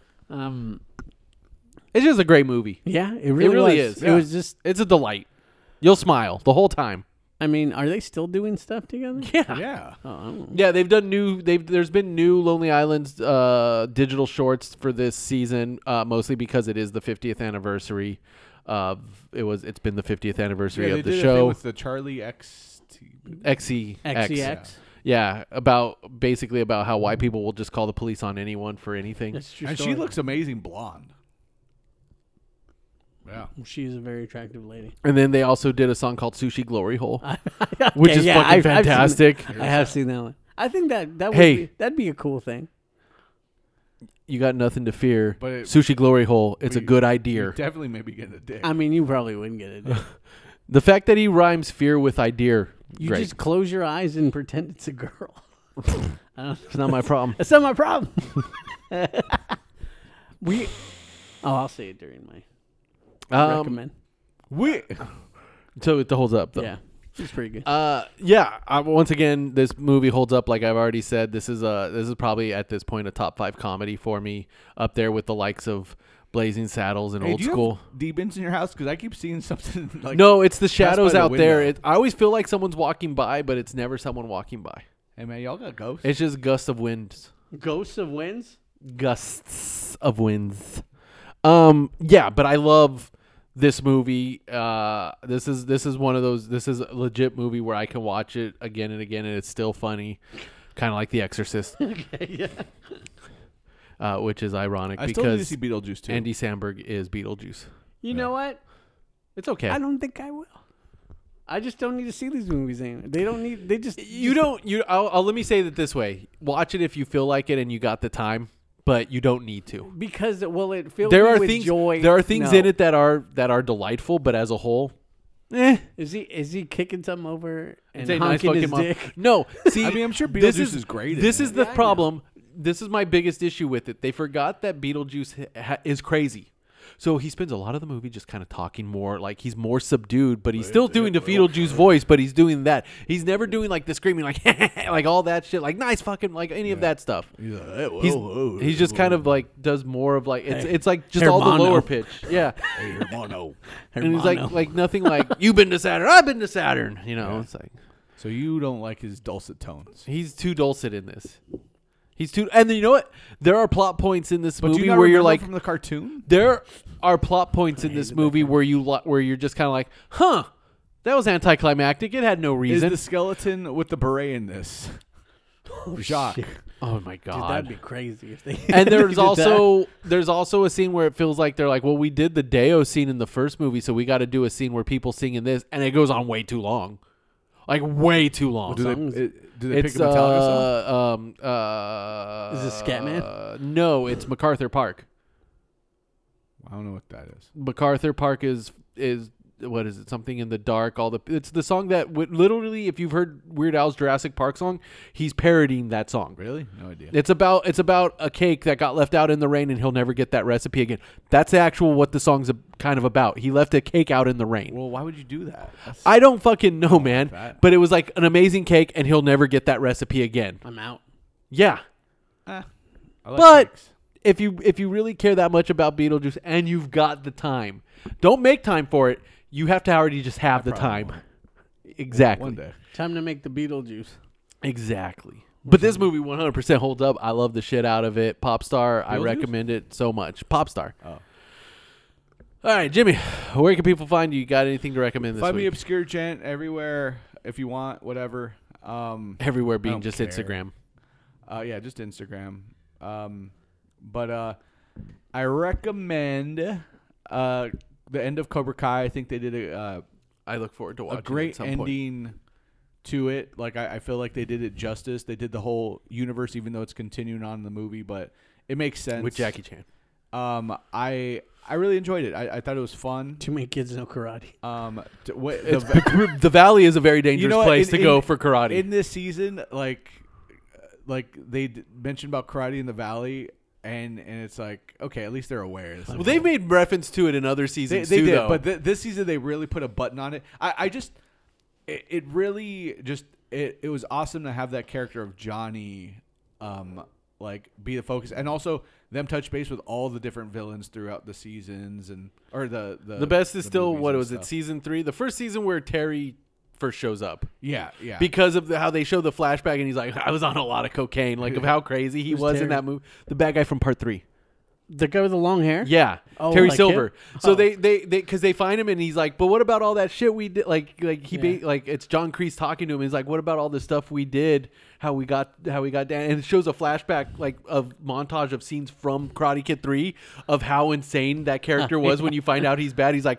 It's just a great movie. Yeah, it really, really was. is. It was just. It's a delight. You'll smile the whole time. I mean, are they still doing stuff together? Yeah. Yeah. Oh, I don't know. Yeah, they've done new. There's been new Lonely Islands digital shorts for this season, mostly because it is the 50th anniversary. It's been the 50th anniversary Yeah, they of the did a thing show. with the Charlie X. XEX. XEX. Yeah, basically about how white people will just call the police on anyone for anything. That's a true And story. she looks amazing blonde. Yeah. She's a very attractive lady. And then they also did a song called Sushi Glory Hole, Okay, which is yeah, fucking I've seen that. fantastic. I have seen that one. I think that would Hey. that'd be a cool thing. you got nothing to fear. But Sushi Glory Hole. It's a good idea. Definitely maybe getting a dick. I mean, you probably wouldn't get it. The fact that he rhymes fear with idea. You great. just close your eyes and pretend it's a girl. It's not my problem. That's not my problem. I'll say it during my recommend. So it holds up though. Yeah, it's pretty good. Once again, this movie holds up. Like I've already said, this is probably at this point a top 5 comedy for me, up there with the likes of Blazing Saddles and Old do you School. have demons in your house? Because I keep seeing something like No, it's the shadows by the out there. window. I always feel like someone's walking by, but it's never someone walking by. Hey man, y'all got ghosts? It's just gusts of winds. Ghosts of Winds. Gusts of winds. But I love this movie. This is one of those. This is a legit movie where I can watch it again and again, and it's still funny, kind of like The Exorcist. Okay, yeah. Which is ironic I still need to because see Beetlejuice too. Andy Samberg is Beetlejuice. You know what? It's okay. I don't think I will. I just don't need to see these movies anymore. They don't need. They just. I'll let me say it this way: watch it if you feel like it and you got the time, but you don't need to. Because it fills There me are with things. joy. There are things No. in it that are delightful, but as a whole, Is he kicking something over and It's a nice honking his fucking mom. dick? No, see, I mean, I'm sure this Beetlejuice is great in This it. is the Yeah, I know. problem. This is my biggest issue with it. They forgot that Beetlejuice is crazy. So he spends a lot of the movie just kind of talking more, like he's more subdued, but he's still doing the Beetlejuice voice, but he's doing that. He's never doing like the screaming, like like all that shit, like nice fucking, like any of that stuff. He's just kind of like does more of like it's like just all the Hermano. lower pitch, yeah. Hermano. And he's like nothing like you've been to Saturn, I've been to Saturn, you know. It's like So you don't like his dulcet tones? he's too dulcet in this. He's too, and then you know what? There are plot points in this But do movie you not where you're remember like, from the cartoon? there are plot points in this movie where you're just kind of like, huh, that was anticlimactic. It had no Is reason. the skeleton with the beret in this? Jacques. Oh my Dude, god! that'd be crazy if they. And they there's did that. there's also a scene where it feels like they're like, well, we did the Deo scene in the first movie, so we got to do a scene where people sing in this, and it goes on way too long, like way too long. Do they It's pick a Metallica song? Is it Scatman? No, it's MacArthur Park. I don't know what that is. MacArthur Park is what is it? Something in the dark. It's the song that literally, if you've heard Weird Al's Jurassic Park song, he's parodying that song. Really? No idea. It's about a cake that got left out in the rain and he'll never get that recipe again. That's actual what the song's kind of about. He left a cake out in the rain. Well, why would you do that? I don't fucking know, man. that. But it was like an amazing cake and he'll never get that recipe again. I'm out. Yeah. I like But cakes. if you really care that much about Beetlejuice and you've got the time, don't make time for it. You have to already just have the probably time. won't. Exactly. One day. Time to make the Beetlejuice. Exactly. But this movie 100% holds up. I love the shit out of it. Popstar, I Beetlejuice? recommend it so much. Popstar. Oh. All right, Jimmy, where can people find you? You got anything to recommend this Find me week? Obscure Gent everywhere if you want, whatever. Everywhere I being don't just care. Instagram. Yeah, just Instagram. But I recommend the end of Cobra Kai. I think they did I look forward to watching a it great at some point. ending to it. Like I feel like they did it justice. They did the whole universe, even though it's continuing on in the movie, but it makes sense with Jackie Chan. I really enjoyed it. I thought it was fun. Too many kids know karate. The Valley is a very dangerous You know what? place to In- go in- for karate. In this season, like they mentioned about karate in the Valley, and it's like, okay, at least they're aware. well, they've made reference to it in other They seasons did, too, though. but this season they really put a button on it. It really just it was awesome to have that character of Johnny, like be the focus, and also them touch base with all the different villains throughout the seasons, and or the best is the still movies what and was it? stuff. Season 3, the first season where Terry first shows up. Yeah. Because of how they show the flashback, and he's like, I was on a lot of cocaine, like of how crazy he was in Terry? that movie. The bad guy from part 3. The guy with the long hair? Yeah, Oh, Terry like Silver. him? So Oh. they because they find him and he's like, but what about all that shit we did? Like it's John Kreese talking to him. He's like, what about all the stuff we did? How we got down, and it shows a flashback like of montage of scenes from Karate Kid 3 of how insane that character was when you find out he's bad. He's like,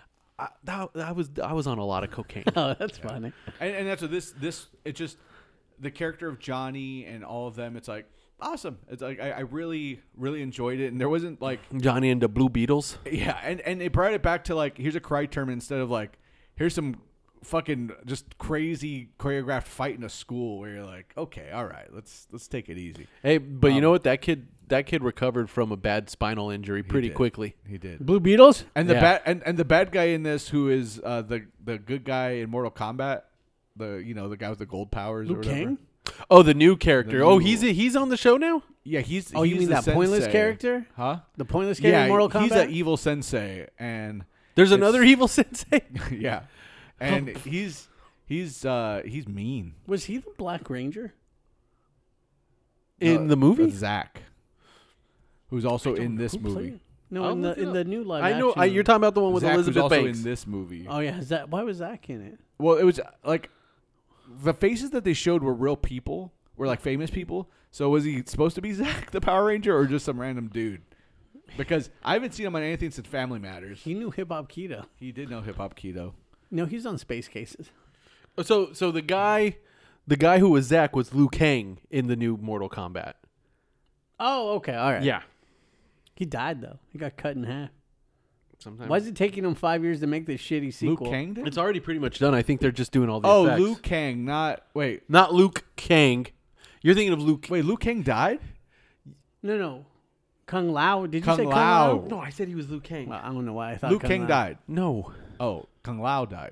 I was on a lot of cocaine. Oh, that's funny. And that's what this it's just the character of Johnny and all of them. It's like awesome. It's like I really really enjoyed it, and there wasn't like Johnny and the Blue Beetles. yeah, and it brought it back to like here's a karate tournament instead of like here's some fucking just crazy choreographed fight in a school where you're like, okay, all right, let's take it easy. Hey, but you know what? That kid recovered from a bad spinal injury pretty did. quickly. He did. Blue Beetles. And the Yeah. bad and the bad guy in this, who is the good guy in Mortal Kombat, the guy with the gold powers or Liu whatever. Kang. Oh, the new character. The Oh, new- he's on the show now? Yeah, he's. Oh, you he's mean the that pointless sensei. character? Huh? The pointless character Yeah, in Mortal Kombat. he's an evil sensei, and There's It's- another evil sensei. yeah, and he's mean Was he the Black Ranger? In the movie? That's Zach, who's also in this Who movie. played- No, I'll in look the it in up. the new live I know. action. You're talking about the one with Zach, Elizabeth who's also Banks. in this movie. Oh yeah, why was Zach in it? Well, it was like the faces that they showed were real people, were like famous people. So was he supposed to be Zach the Power Ranger or just some random dude? Because I haven't seen him on anything since Family Matters. He knew Hip Hop Keto. He did know Hip Hop Keto. No, he's on Space Cases. So the guy who was Zach was Liu Kang in the new Mortal Kombat. Oh, okay, all right. Yeah. He died though. He got cut in half. Sometimes. Why is it taking him 5 years to make this shitty Luke sequel? Kang did? It's already pretty much done. I think they're just doing all the Oh, effects. Luke Kang, wait, Not Luke Kang. You're thinking of Luke. Luke Kang died? No. Kung Lao. Did you Kung say Kung Lao. Lao? No, I said he was Luke Kang. Well, I don't know why I thought Luke Kung Kang Lao. died. No. Oh, Kung Lao died.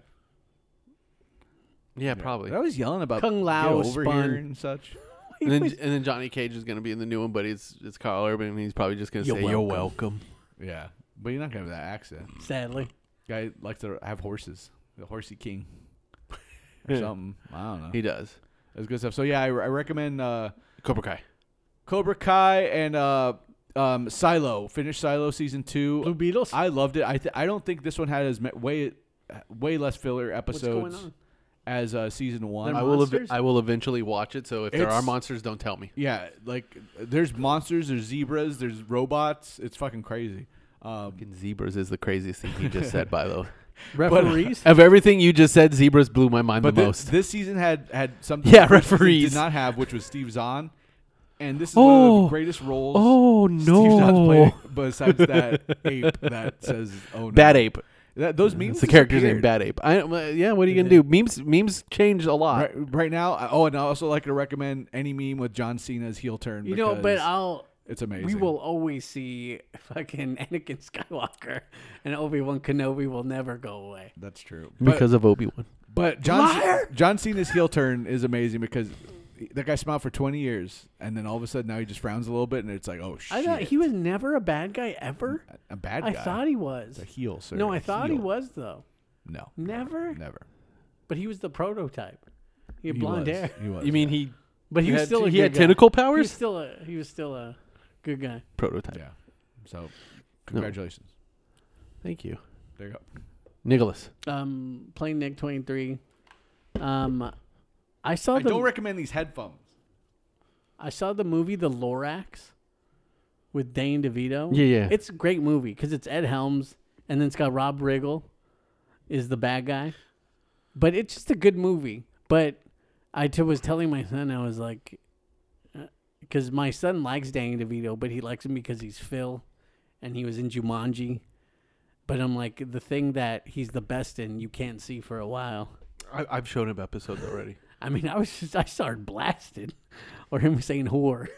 Yeah, probably. I was yelling about Kung Lao get over spun. here and such. And then Johnny Cage is going to be in the new one, but it's Carl Urban, and he's probably just going to You're say, "You're welcome." welcome." Yeah, but you're not gonna have that accent. Sadly. Guy likes to have horses. The horsey king. Or something. I don't know. He does. That's good stuff. So yeah, I recommend Cobra Kai. Cobra Kai and Silo. Finish Silo season 2. Blue Beetles. I loved it. I don't think this one had as way less filler What's going episodes on? as season 1. They're I will. monsters? I will eventually watch it. So if there It's- are monsters, don't tell me. Yeah, like there's monsters, there's zebras, there's robots. It's fucking crazy. Fucking zebras is the craziest thing he just said. By the way, Referees. of everything you just said, zebras blew my mind But the most. this season had something Yeah, the first season referees. did not have, which was Steve Zahn. And this is one of the greatest roles Oh Steve Zahn's no! played, besides that ape that says, "Oh no." Bad Ape. Those memes. It's the character's name. disappeared. Bad Ape. Yeah. What are you gonna do? Memes change a lot. Right now. And I also like to recommend any meme with John Cena's heel turn. You know, but it's amazing. we will always see fucking Anakin Skywalker and Obi-Wan Kenobi will never go away. That's true. Because of Obi-Wan. But John Cena's heel turn is amazing because that guy smiled for 20 years, and then all of a sudden now he just frowns a little bit, and it's like, oh shit. I thought he was never a bad guy ever. a bad guy. I thought he was. It's a heel, sir. No, I A thought he heel. was though. No, Never. never. But he was the prototype. He had He blonde was. hair. He was. You mean he? But he was had- still a he good had guy. tentacle He powers? was still a good guy. Prototype. Yeah. So, congratulations. Thank you, There you go. Nicholas. Playing Nick 23. I saw I the don't recommend these headphones. I saw the movie The Lorax with Dane DeVito. Yeah. It's a great movie because it's Ed Helms and then it's got Rob Riggle is the bad guy. But it's just a good movie. But I was telling my son, I was like, because my son likes Danny DeVito, but he likes him because he's Phil and he was in Jumanji. But I'm like, the thing that he's the best in, you can't see for a while. I've shown him episodes already. I mean, I started blasted, or him saying whore.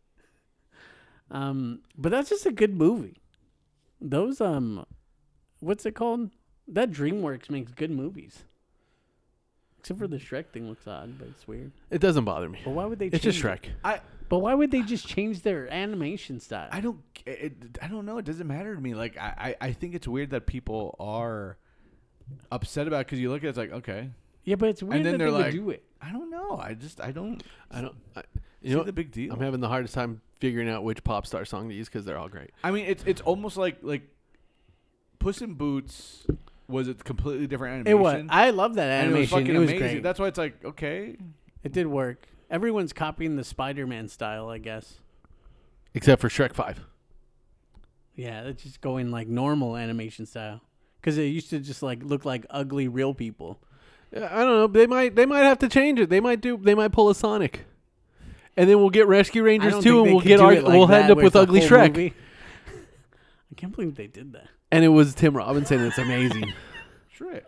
But that's just a good movie. Those what's it called? That DreamWorks makes good movies. Except for the Shrek thing looks odd, but it's weird. It doesn't bother me. But why would they? It's just change Shrek. it? But why would they just change their animation style? I don't know. It doesn't matter to me. Like I think it's weird that people are upset about it because you look at it, it's like, okay. Yeah, but it's weird And then that they're they would like, do it. I don't know. I don't You see know, the big deal. I'm having the hardest time figuring out which pop star song to use because they're all great. I mean, it's almost like Puss in Boots was a completely different It animation. was. I love that and it was animation. fucking It was amazing. great. That's why it's like, okay. It did work. Everyone's copying the Spider-Man style, I guess. Except for Shrek 5. Yeah, it's just going like normal animation style. Because it used to just like look like ugly real people. I don't know. They might have to change it. They might pull a Sonic. and then we'll get Rescue I Rangers don't 2, think and they we'll could get do our it like we'll that end up where with it's a Ugly whole Shrek. movie. I can't believe they did that. And it was Tim Robinson. It's amazing. Shrek.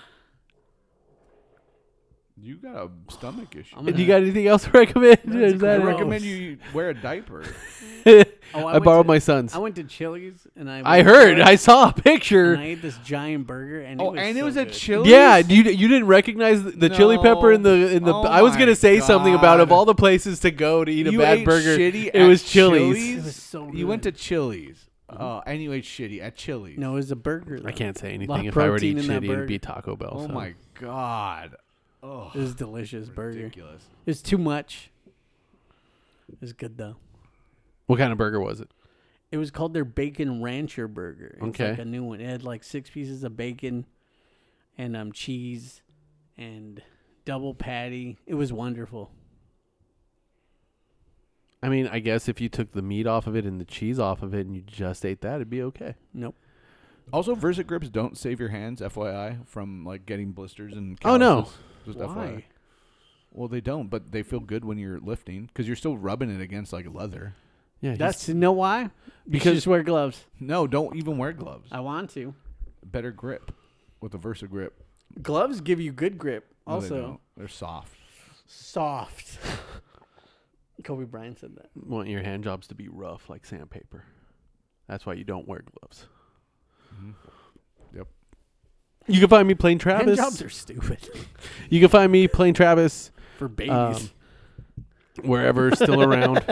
You got a stomach issue. I'm Do gonna- you got anything else to recommend? Is I that it? recommend you wear a diaper. Oh, I went borrowed to- my son's. I went to Chili's and I I went heard. for it, I saw a and I picture. ate this giant burger and Oh, it was and so it was a good. Chili's. Yeah, you didn't recognize the chili pepper in the. No. Oh I was gonna my say something about of God. all the places to go to eat a You bad ate burger. shitty It at was Chili's. It was so You went to good. Chili's. And you ate shitty at Chili's. No, it was a burger. I though. can't say Lot anything. of If I were to eat protein in that shitty, it'd burger. be Taco Bell. Oh so. my God. Oh, It was a delicious burger. ridiculous. It was too much. It was good though. What kind of burger was it? It was called their Bacon Rancher Burger. It's Okay. like a new one. It had like 6 pieces of bacon and cheese and double patty. It was wonderful. I mean, I guess if you took the meat off of it and the cheese off of it and you just ate that, it'd be okay. Nope. Also, Versa grips don't save your hands, FYI, from like getting blisters and Oh, no. calluses. Just Why? FYI. Well, they don't, but they feel good when you're lifting because you're still rubbing it against like leather. Yeah, That's you know why? Because- just wear gloves. No, don't even wear gloves. I want to. Better grip with a Versa grip. Gloves give you good grip. No, they Also, don't. They're soft. soft. Kobe Bryant said that. want your hand jobs to be rough like sandpaper. That's why you don't wear gloves. Yep. You can find me playing Travis. Hand jobs are stupid You can find me playing Travis for babies. wherever still around.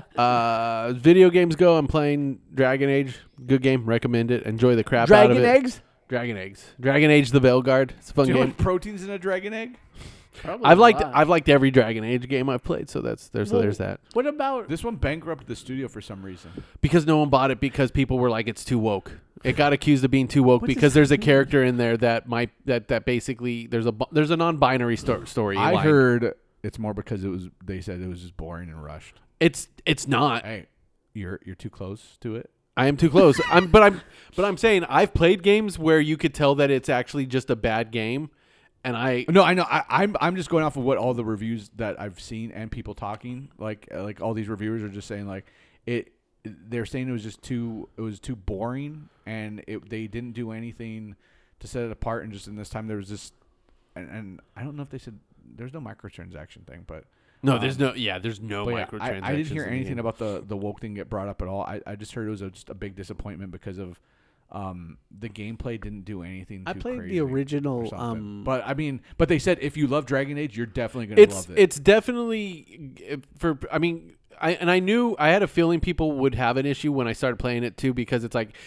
Video games go. I'm playing Dragon Age. Good game. Recommend it. Enjoy the crap out of Dragon it. eggs? Dragon Eggs. Dragon Age: The Veilguard. It's a fun Do you know game. what proteins in a dragon egg? Probably I've a liked lot. every Dragon Age game I've played, so there's Well, that. What about This one bankrupted the studio for some reason. Because no one bought it because people were like it's too woke. It got accused of being too woke What because does there's that a character in there that might that basically there's a non-binary story. I line. heard it's more because they said it was just boring and rushed. it's not. Hey, you're too close to it. I am too close. I'm saying I've played games where you could tell that it's actually just a bad game, and No, I know. I'm just going off of what all the reviews that I've seen and people talking. Like all these reviewers are just saying like it. They're saying it was too boring, and they didn't do anything to set it apart. And just in this time there was just, and I don't know if they said there's no microtransaction thing, but no, there's no microtransactions. I didn't hear in the anything game. about the woke thing get brought up at all. I just heard it was just a big disappointment because of the gameplay didn't do anything. I too played crazy the or original something. But I mean, but they said if you love Dragon Age, you're definitely gonna love it. It's definitely for. I mean, I knew I had a feeling people would have an issue when I started playing it too because it's like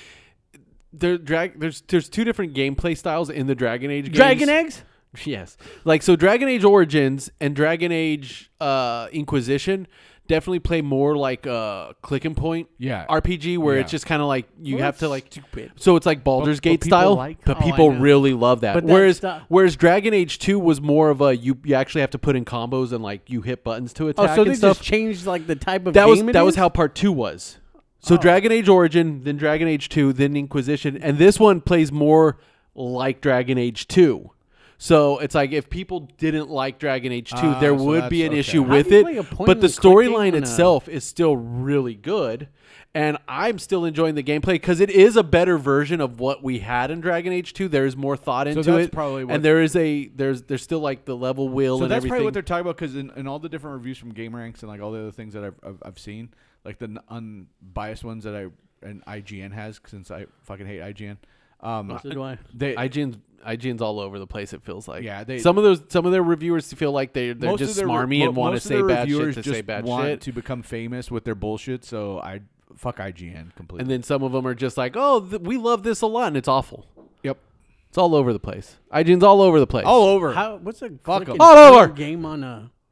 there's two different gameplay styles in the Dragon Age games. Dragon eggs? Yes. Like, so Dragon Age Origins and Dragon Age Inquisition definitely play more like a click and point Yeah. RPG where Yeah. it's just kind of like you Well, have to that's like stupid. so it's like Baldur's But Gate people style, like but that. Oh, I people know. really love that. But that Whereas stuff- Dragon Age 2 was more of a you actually have to put in combos and like you hit buttons to attack Oh, so and they stuff. just changed like the type of That was game it that was is? how part 2 was. So Dragon Age Origin, then Dragon Age 2, then Inquisition, and this one plays more like Dragon Age 2. So it's like if people didn't like Dragon Age 2, there so would be that's an okay. issue How with do you it. play a point But the and clicking storyline on a- itself is still really good. And I'm still enjoying the gameplay because it is a better version of what we had in Dragon Age 2. There is more thought into that's it. probably what- and there's still like the level wheel So and that's everything. probably what they're talking about because in all the different reviews from GameRanks and like all the other things that I've seen, like the unbiased ones that IGN has since I fucking hate IGN. So do I. IGN's all over the place. It feels like Yeah, some of their reviewers feel like they're most just of their smarmy and want to most of say their bad shit reviewers to just say bad want shit. to become famous with their bullshit. So I fuck IGN completely. And then some of them are just like, oh, we love this a lot, and it's awful. Yep, It's all over the place. IGN's all over the place. all over. What's a Fuck click 'em. and All point over. game on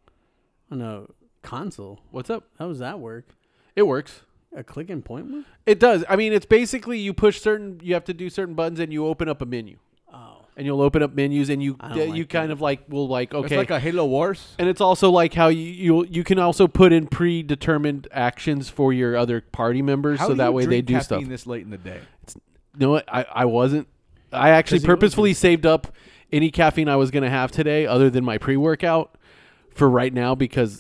a console? What's up? How does that work? It works. A click and point one? It does. I mean, it's basically you have to do certain buttons, and you open up a menu, Oh. and you'll open up menus, and you I don't you like kind that. of like will like It's okay. like a Halo Wars. And it's also like how you can also put in predetermined actions for your other party members, How so do that you way they drink do caffeine stuff. this late in the day? You know what? I wasn't. I actually 'Cause you always purposefully saved up any caffeine I was going to have today, other than my pre-workout, for right now because of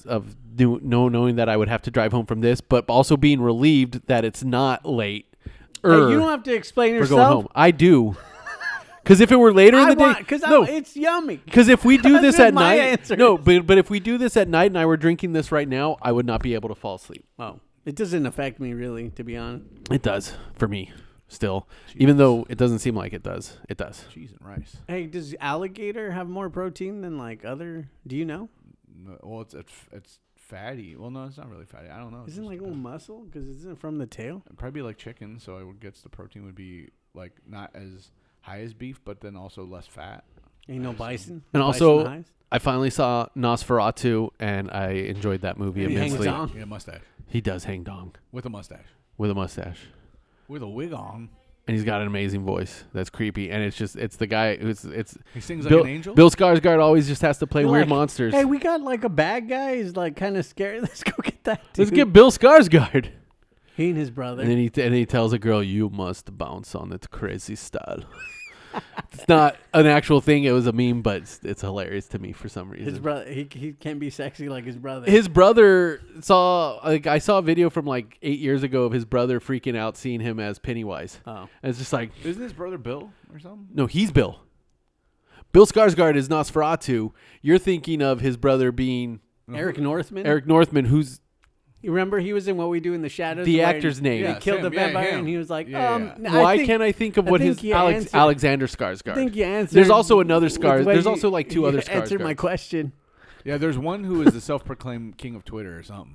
knowing that I would have to drive home from this, but also being relieved that it's not late. Hey, you don't have to explain for yourself. going home. I do. Because if it were later in the day, because no, it's yummy. because if we do this That's at my night, answer. no, but if we do this at night and I were drinking this right now, I would not be able to fall asleep. Oh, it doesn't affect me really, to be honest. It does for me still, even though it doesn't seem like it does. It does. Cheese and rice. Hey, does alligator have more protein than like other? Do you know? No, well, it's fatty. Well, no, it's not really fatty. I don't know. Isn't it like a little muscle? Because isn't it from the tail? It'd probably be like chicken, so I would guess the protein would be like not as high as beef, but then also less fat. Ain't no bison. And No also, bison eyes? I finally saw Nosferatu, and I enjoyed that movie And he hangs immensely. dong? Yeah, mustache He does hang dong with a mustache, with a mustache. with a wig on. And he's got an amazing voice that's creepy, and it's the guy who's He sings like Bill, an angel. Bill Skarsgård always just has to play You're weird like, monsters. Hey, we got like a bad guy. He's like kind of scary. Let's go get that. Let's dude. get Bill Skarsgård. He and his brother. And then he tells a girl, "You must bounce on that crazy style." It's not an actual thing; it was a meme, but it's hilarious to me for some reason. His brother. He can't be sexy like his brother. His brother I saw a video from like 8 years ago of his brother freaking out seeing him as Pennywise. Oh. And it's just like, Isn't his brother Bill or something? no, he's Bill. Bill Skarsgård is Nosferatu. You're thinking of his brother being Eric Northman. Eric Northman, who's You remember he was in What We Do in the Shadows? the where actor's name. He Yeah, killed Sam. the Yeah, vampire, him. and he was like, Yeah. Why can't I think of what his you answered- Alexander Skarsgård? I think you answered. There's also another with Skars. what There's you- also like two you other answered my Skarsgårds. question. Yeah, there's one who is the self-proclaimed king of Twitter or something.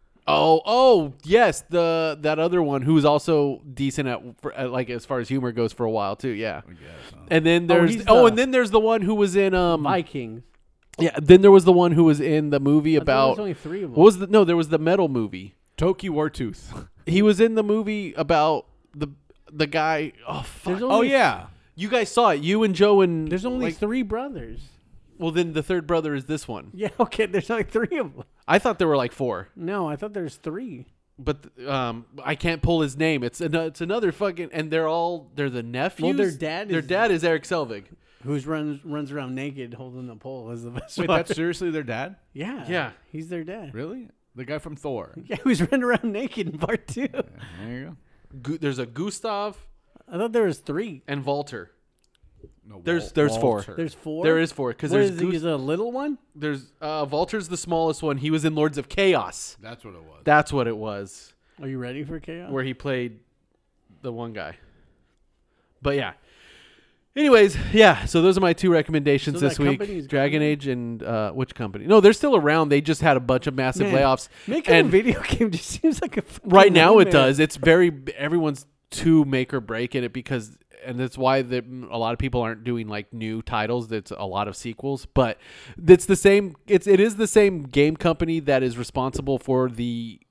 Oh, yes, that other one who's also decent at like as far as humor goes for a while too. Yeah. I guess. And then Oh, there's he's and the- then there's the one who was in Vikings. yeah. Then there was the one who was in the movie I thought there about was only 3 of them. what was the no? There was the metal movie. Toki Wartooth. He was in the movie about the guy. Oh fuck! There's only, yeah. You guys saw it. You and Joe and There's only like, 3 brothers. well, then the third brother is this one. Yeah, okay. There's only 3 of them. I thought there were like 4. No, I thought there's 3. But I can't pull his name. It's another fucking, and they're the nephews. Well, their dad is Eric Selvig. Who's runs around naked holding the pole is the best Wait, one. that's seriously their dad? Yeah. Yeah. He's their dad. Really? The guy from Thor. Yeah, who's running around naked in part 2. There you go. There's a Gustav I thought there was 3. and Walter. No, There's 4. Walter. There's 4. There is 4 because What there's is he? He's a little one? there's Walter's the smallest one. He was in Lords of Chaos. That's what it was. That's what it was, Are you ready for chaos? where he played the one guy. But yeah. Anyways, yeah. So those are my 2 recommendations So this that week: company's Dragon gone? Age and which company? No, they're still around. They just had a bunch of massive Man, layoffs. Making a and video game just seems like a fucking right now it nightmare. does. It's very everyone's too make or break in it because, and that's why a lot of people aren't doing like new titles. That's a lot of sequels, but it's the same. It is the same game company that is responsible for the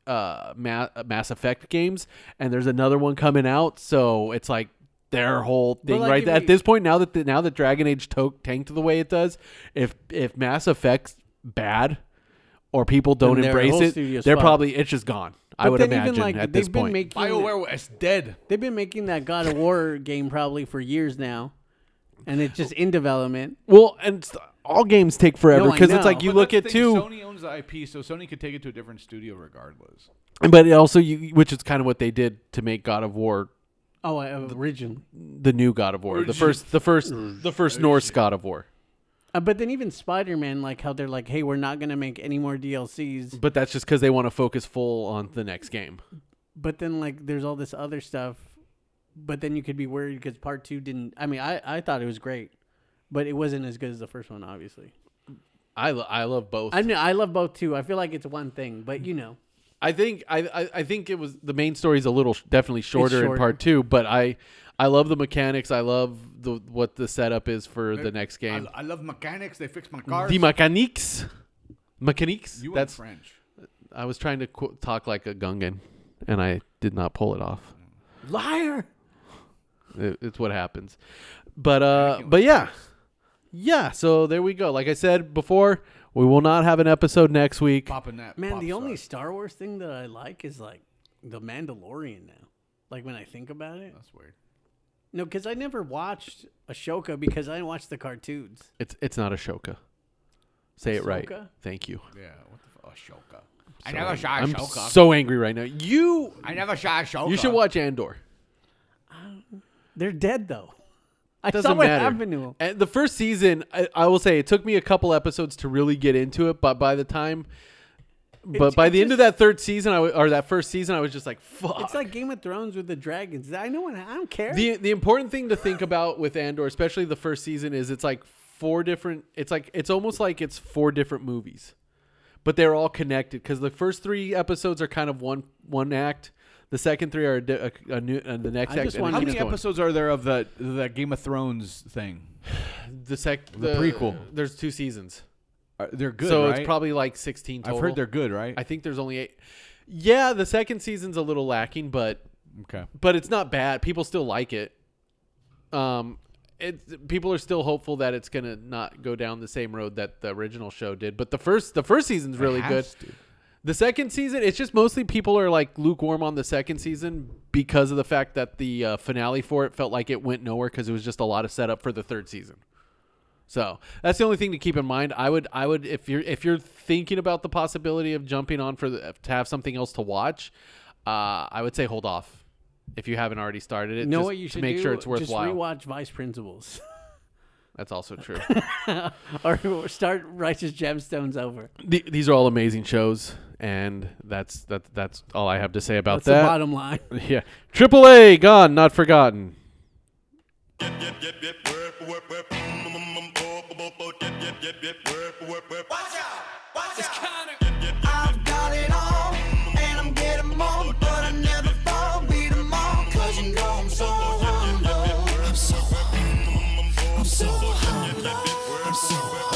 Mass Effect games, and there's another one coming out. So it's like their whole thing like, right if at you- this point. Now that Dragon Age tanked the way it does, if Mass Effect's bad or people don't Then their embrace whole it, studio's they're fucked. probably it's just gone. I But would then even, imagine like, at they've this been point. making BioWare is dead. They've been making that God of War game probably for years now, and it's just in development. Well, and all games take forever No, I because it's know. like you But look that's at the thing, two, Sony owns the IP, so Sony could take it to a different studio regardless. but it also which is kind of what they did to make God of War, Oh, originally. the new God of War, the first Norse God of War. But then even Spider-Man, like how they're like, hey, we're not gonna make any more DLCs. But that's just because they want to focus full on the next game. But then like there's all this other stuff. But then you could be worried because part 2 didn't. I mean, I thought it was great, but it wasn't as good as the first one, obviously. I love both. I mean, I love both too. I feel like it's one thing, but you know. I think I think it was the main story is a little definitely shorter in shorter. part 2, but I love the mechanics. I love what the setup is for the next game. I love mechanics. They fix my cars. The mechaniques. You That's French. I was trying to talk like a Gungan, and I did not pull it off. Liar. It's what happens. But yeah. So there we go. Like I said before, we will not have an episode next week. Popping that. Man, pop the only star. Star Wars thing that I like is like the Mandalorian now. Like when I think about it. That's weird. No, because I never watched Ashoka because I didn't watch the cartoons. It's not Ashoka. Say it right. Ahsoka? Thank you. Yeah. What the Ahsoka. I never saw I'm Ahsoka. so angry right now. I never saw Ahsoka. You should watch Andor. They're dead though. I Doesn't saw what matter. happened to them. And the first season, I will say, it took me a couple episodes to really get into it. But by the time, by the end of that third season, or that first season, I was just like, "Fuck!" It's like Game of Thrones with the dragons. I know, I don't care. The important thing to think about with Andor, especially the first season, is it's like four different. It's almost like it's four different movies, but they're all connected because the first 3 episodes are kind of one act. The second 3 are the next act. just want How to many episodes are there of the Game of Thrones thing? The prequel. There's 2 seasons, They're good, so right? it's probably like 16 total. I've heard they're good, right? I think there's only 8. Yeah, the second season's a little lacking, but it's not bad. People still like it. People are still hopeful that it's gonna not go down the same road that the original show did. But the first season's really good. The second season, it's just mostly people are like lukewarm on the second season because of the fact that the finale for it felt like it went nowhere because it was just a lot of setup for the third season. So that's the only thing to keep in mind. I would if you're thinking about the possibility of jumping on to have something else to watch, I would say hold off if you haven't already started it. You know just what you should to make do? sure it's worthwhile. Just rewatch Vice Principals. That's also true. Or start Righteous Gemstones over. These are all amazing shows, and that's all I have to say about That's that. the bottom line. Yeah, AAA gone, not forgotten. I've got it all, and I'm getting more, but I never fall, beat them all, 'cause you know I'm so humble. I'm so humble. I'm so humble. I'm so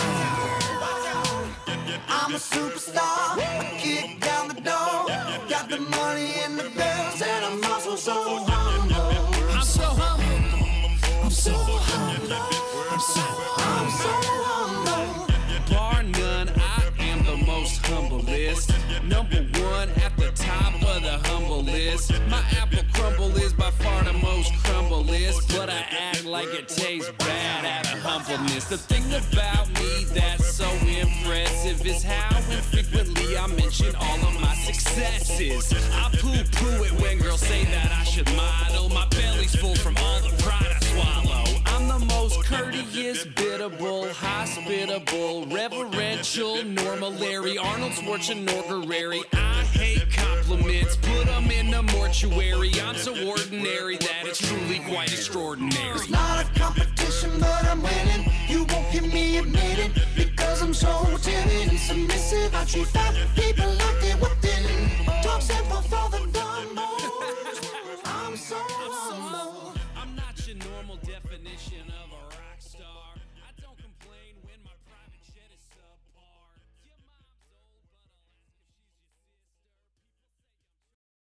humble. I'm a superstar. I kick down the door. Got the money and the bills, and I'm also so humble. I'm so humble. I'm so humble. I'm so humble. Bar none, I am the most humblest. Number 1 at the top of the humble list. My apple crumble is by far the most crumblest, but I act like it tastes bad out of humbleness. The thing about me that's so impressive is how infrequently I mention all of my successes. I poo-poo it when girls say that I should model. My belly's full from all the pride I swallow. I'm the most courteous, biddable, hospitable, reverential, normal Larry, Arnold Schwarzenegger. I hate compliments, put them in the mortuary. I'm so ordinary that it's truly quite extraordinary. It's not a competition, but I'm winning. You won't hear me admit it, because I'm so timid and submissive. I treat fat people like